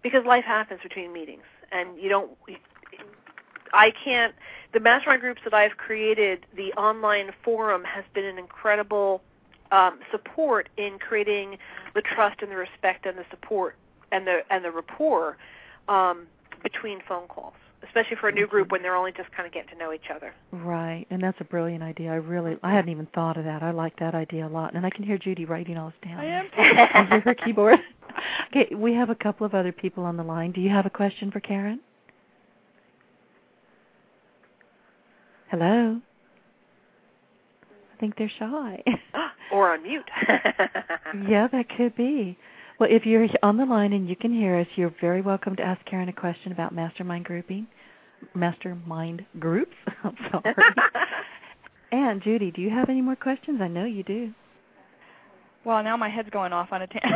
because life happens between meetings, and you don't. I can't. The mastermind groups that I've created, the online forum has been an incredible um, support in creating the trust and the respect and the support and the and the rapport um, between phone calls, especially for a new group when they're only just kind of getting to know each other. Right, and that's a brilliant idea. I really, I hadn't even thought of that. I like that idea a lot, and I can hear Judy writing all this down. I am. I hear her keyboard. Okay, we have a couple of other people on the line. Do you have a question for Karen? Hello? I think they're shy. Or on mute. Yeah, that could be. Well, if you're on the line and you can hear us, you're very welcome to ask Karen a question about mastermind grouping. Mastermind groups. I'm sorry. And, Judy, do you have any more questions? I know you do. Well, now my head's going off on a tangent.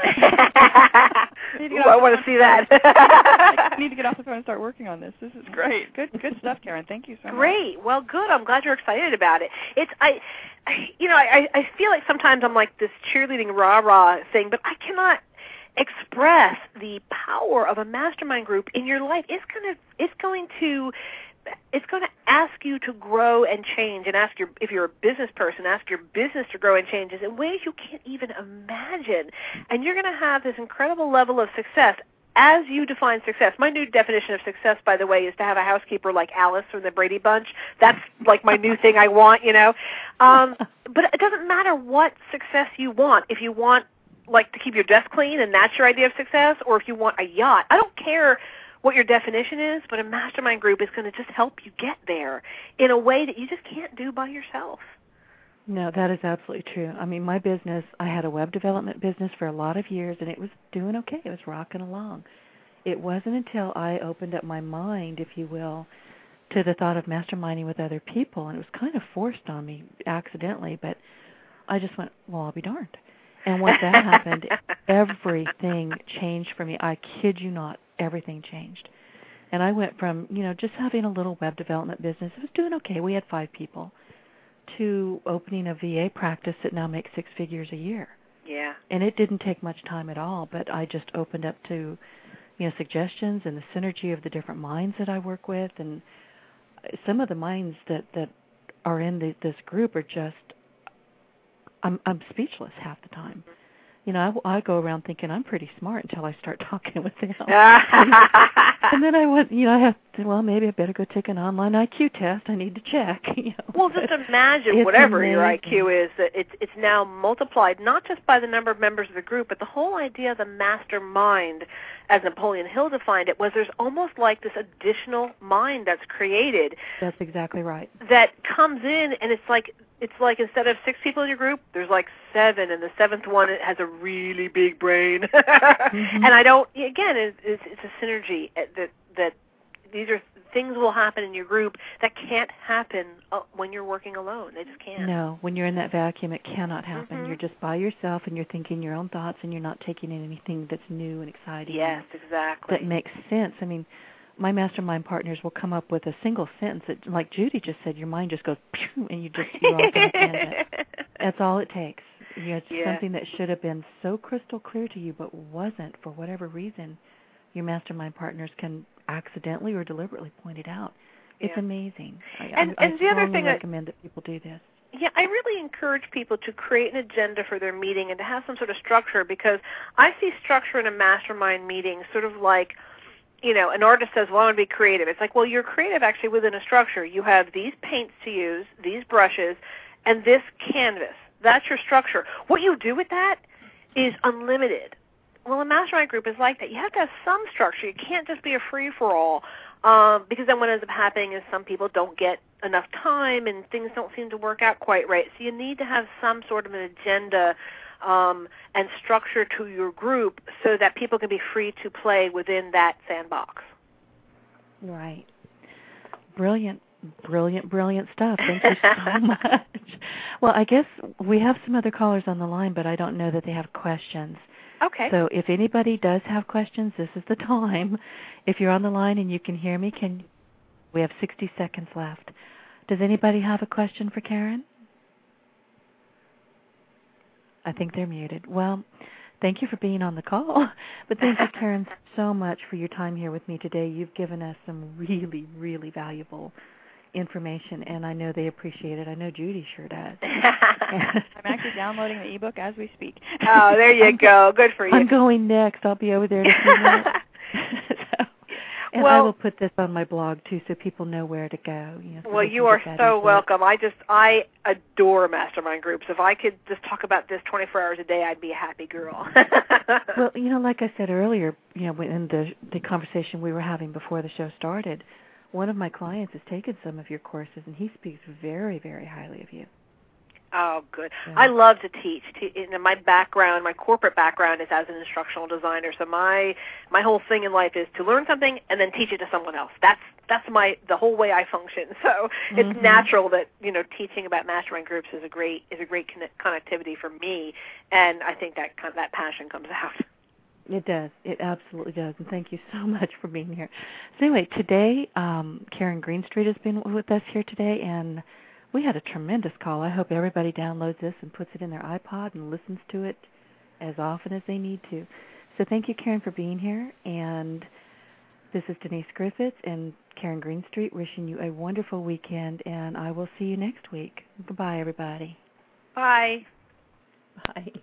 Ooh, I want to see that. I need to get off the phone and start working on this. This is great. Good, good stuff, Karen. Thank you so much. Great. Well, good. I'm glad you're excited about it. It's I, I you know, I, I feel like sometimes I'm like this cheerleading rah-rah thing, but I cannot express the power of a mastermind group in your life. It's gonna, it's going to. It's going to ask you to grow and change, and ask your, if you're a business person, ask your business to grow and change in ways you can't even imagine. And you're going to have this incredible level of success as you define success. My new definition of success, by the way, is to have a housekeeper like Alice from the Brady Bunch. That's like my new thing I want, you know. Um, but it doesn't matter what success you want. If you want, like, to keep your desk clean and that's your idea of success, or if you want a yacht, I don't care what your definition is, but a mastermind group is going to just help you get there in a way that you just can't do by yourself. No, that is absolutely true. I mean, my business, I had a web development business for a lot of years, and it was doing okay. It was rocking along. It wasn't until I opened up my mind, if you will, to the thought of masterminding with other people, and it was kind of forced on me accidentally, but I just went, well, I'll be darned. And once that happened, everything changed for me. I kid you not, everything changed. And I went from, you know, just having a little web development business. It was doing okay. We had five people. To opening a V A practice that now makes six figures a year. Yeah. And it didn't take much time at all, but I just opened up to, you know, suggestions and the synergy of the different minds that I work with. And some of the minds that, that are in the, this group are just, I'm I'm speechless half the time. You know, I, I go around thinking I'm pretty smart until I start talking with them. And then I went, you know, I have to, well, maybe I better go take an online I Q test. I need to check. You know, well, just imagine whatever amazing. Your I Q is, that it's it's now multiplied not just by the number of members of the group, but the whole idea of the mastermind, as Napoleon Hill defined it, was there's almost like this additional mind that's created. That's exactly right. That comes in, and it's like it's like instead of six people in your group, there's like seven, and the seventh one has a really big brain. Mm-hmm. And I don't. Again, it's, it's, it's a synergy that that these are things will happen in your group that can't happen when you're working alone. They just can't. No, when you're in that vacuum, it cannot happen. Mm-hmm. You're just by yourself, and you're thinking your own thoughts, and you're not taking in anything that's new and exciting. Yes, exactly. That makes sense. I mean, my mastermind partners will come up with a single sentence that, like Judy just said, your mind just goes, pew, and you just you're off on a tangent. That's all it takes. You know, it's yeah. something that should have been so crystal clear to you, but wasn't for whatever reason. Your mastermind partners can accidentally or deliberately point it out. It's yeah. amazing. I, and I, and I the other thing recommend I, that people do this. Yeah, I really encourage people to create an agenda for their meeting and to have some sort of structure, because I see structure in a mastermind meeting sort of like, you know, an artist says, well, I want to be creative. It's like, well, you're creative actually within a structure. You have these paints to use, these brushes, and this canvas. That's your structure. What you do with that is unlimited. Well, a mastermind group is like that. You have to have some structure. You can't just be a free-for-all, um, because then what ends up happening is some people don't get enough time and things don't seem to work out quite right. So you need to have some sort of an agenda um, and structure to your group so that people can be free to play within that sandbox. Right. Brilliant, brilliant, brilliant stuff. Thank you so much. Well, I guess we have some other callers on the line, but I don't know that they have questions. Okay. So if anybody does have questions, this is the time. If you're on the line and you can hear me, can we have sixty seconds left. Does anybody have a question for Karen? I think they're muted. Well, thank you for being on the call. But thank you, Karen, so much for your time here with me today. You've given us some really, really valuable information, and I know they appreciate it. I know Judy sure does. I'm actually downloading the ebook as we speak. Oh, there you go. Good for you. I'm going next. I'll be over there in a few minutes. so, and well, I will put this on my blog too, so people know where to go. You know, so well, you are so welcome. I just I adore mastermind groups. If I could just talk about this twenty-four hours a day, I'd be a happy girl. Well, you know, like I said earlier, you know, in the the conversation we were having before the show started, one of my clients has taken some of your courses, and he speaks very, very highly of you. Oh, good. Yeah. I love to teach. In my background, my corporate background is as an instructional designer. So my my whole thing in life is to learn something and then teach it to someone else. That's that's my the whole way I function. So it's mm-hmm. natural that, you know, teaching about mastermind groups is a great is a great connect, connectivity for me, and I think that that passion comes out. It does. It absolutely does. And thank you so much for being here. So anyway, today um, Karen Greenstreet has been with us here today, and we had a tremendous call. I hope everybody downloads this and puts it in their iPod and listens to it as often as they need to. So thank you, Karen, for being here. And this is Denise Griffiths and Karen Greenstreet wishing you a wonderful weekend, and I will see you next week. Goodbye, everybody. Bye. Bye.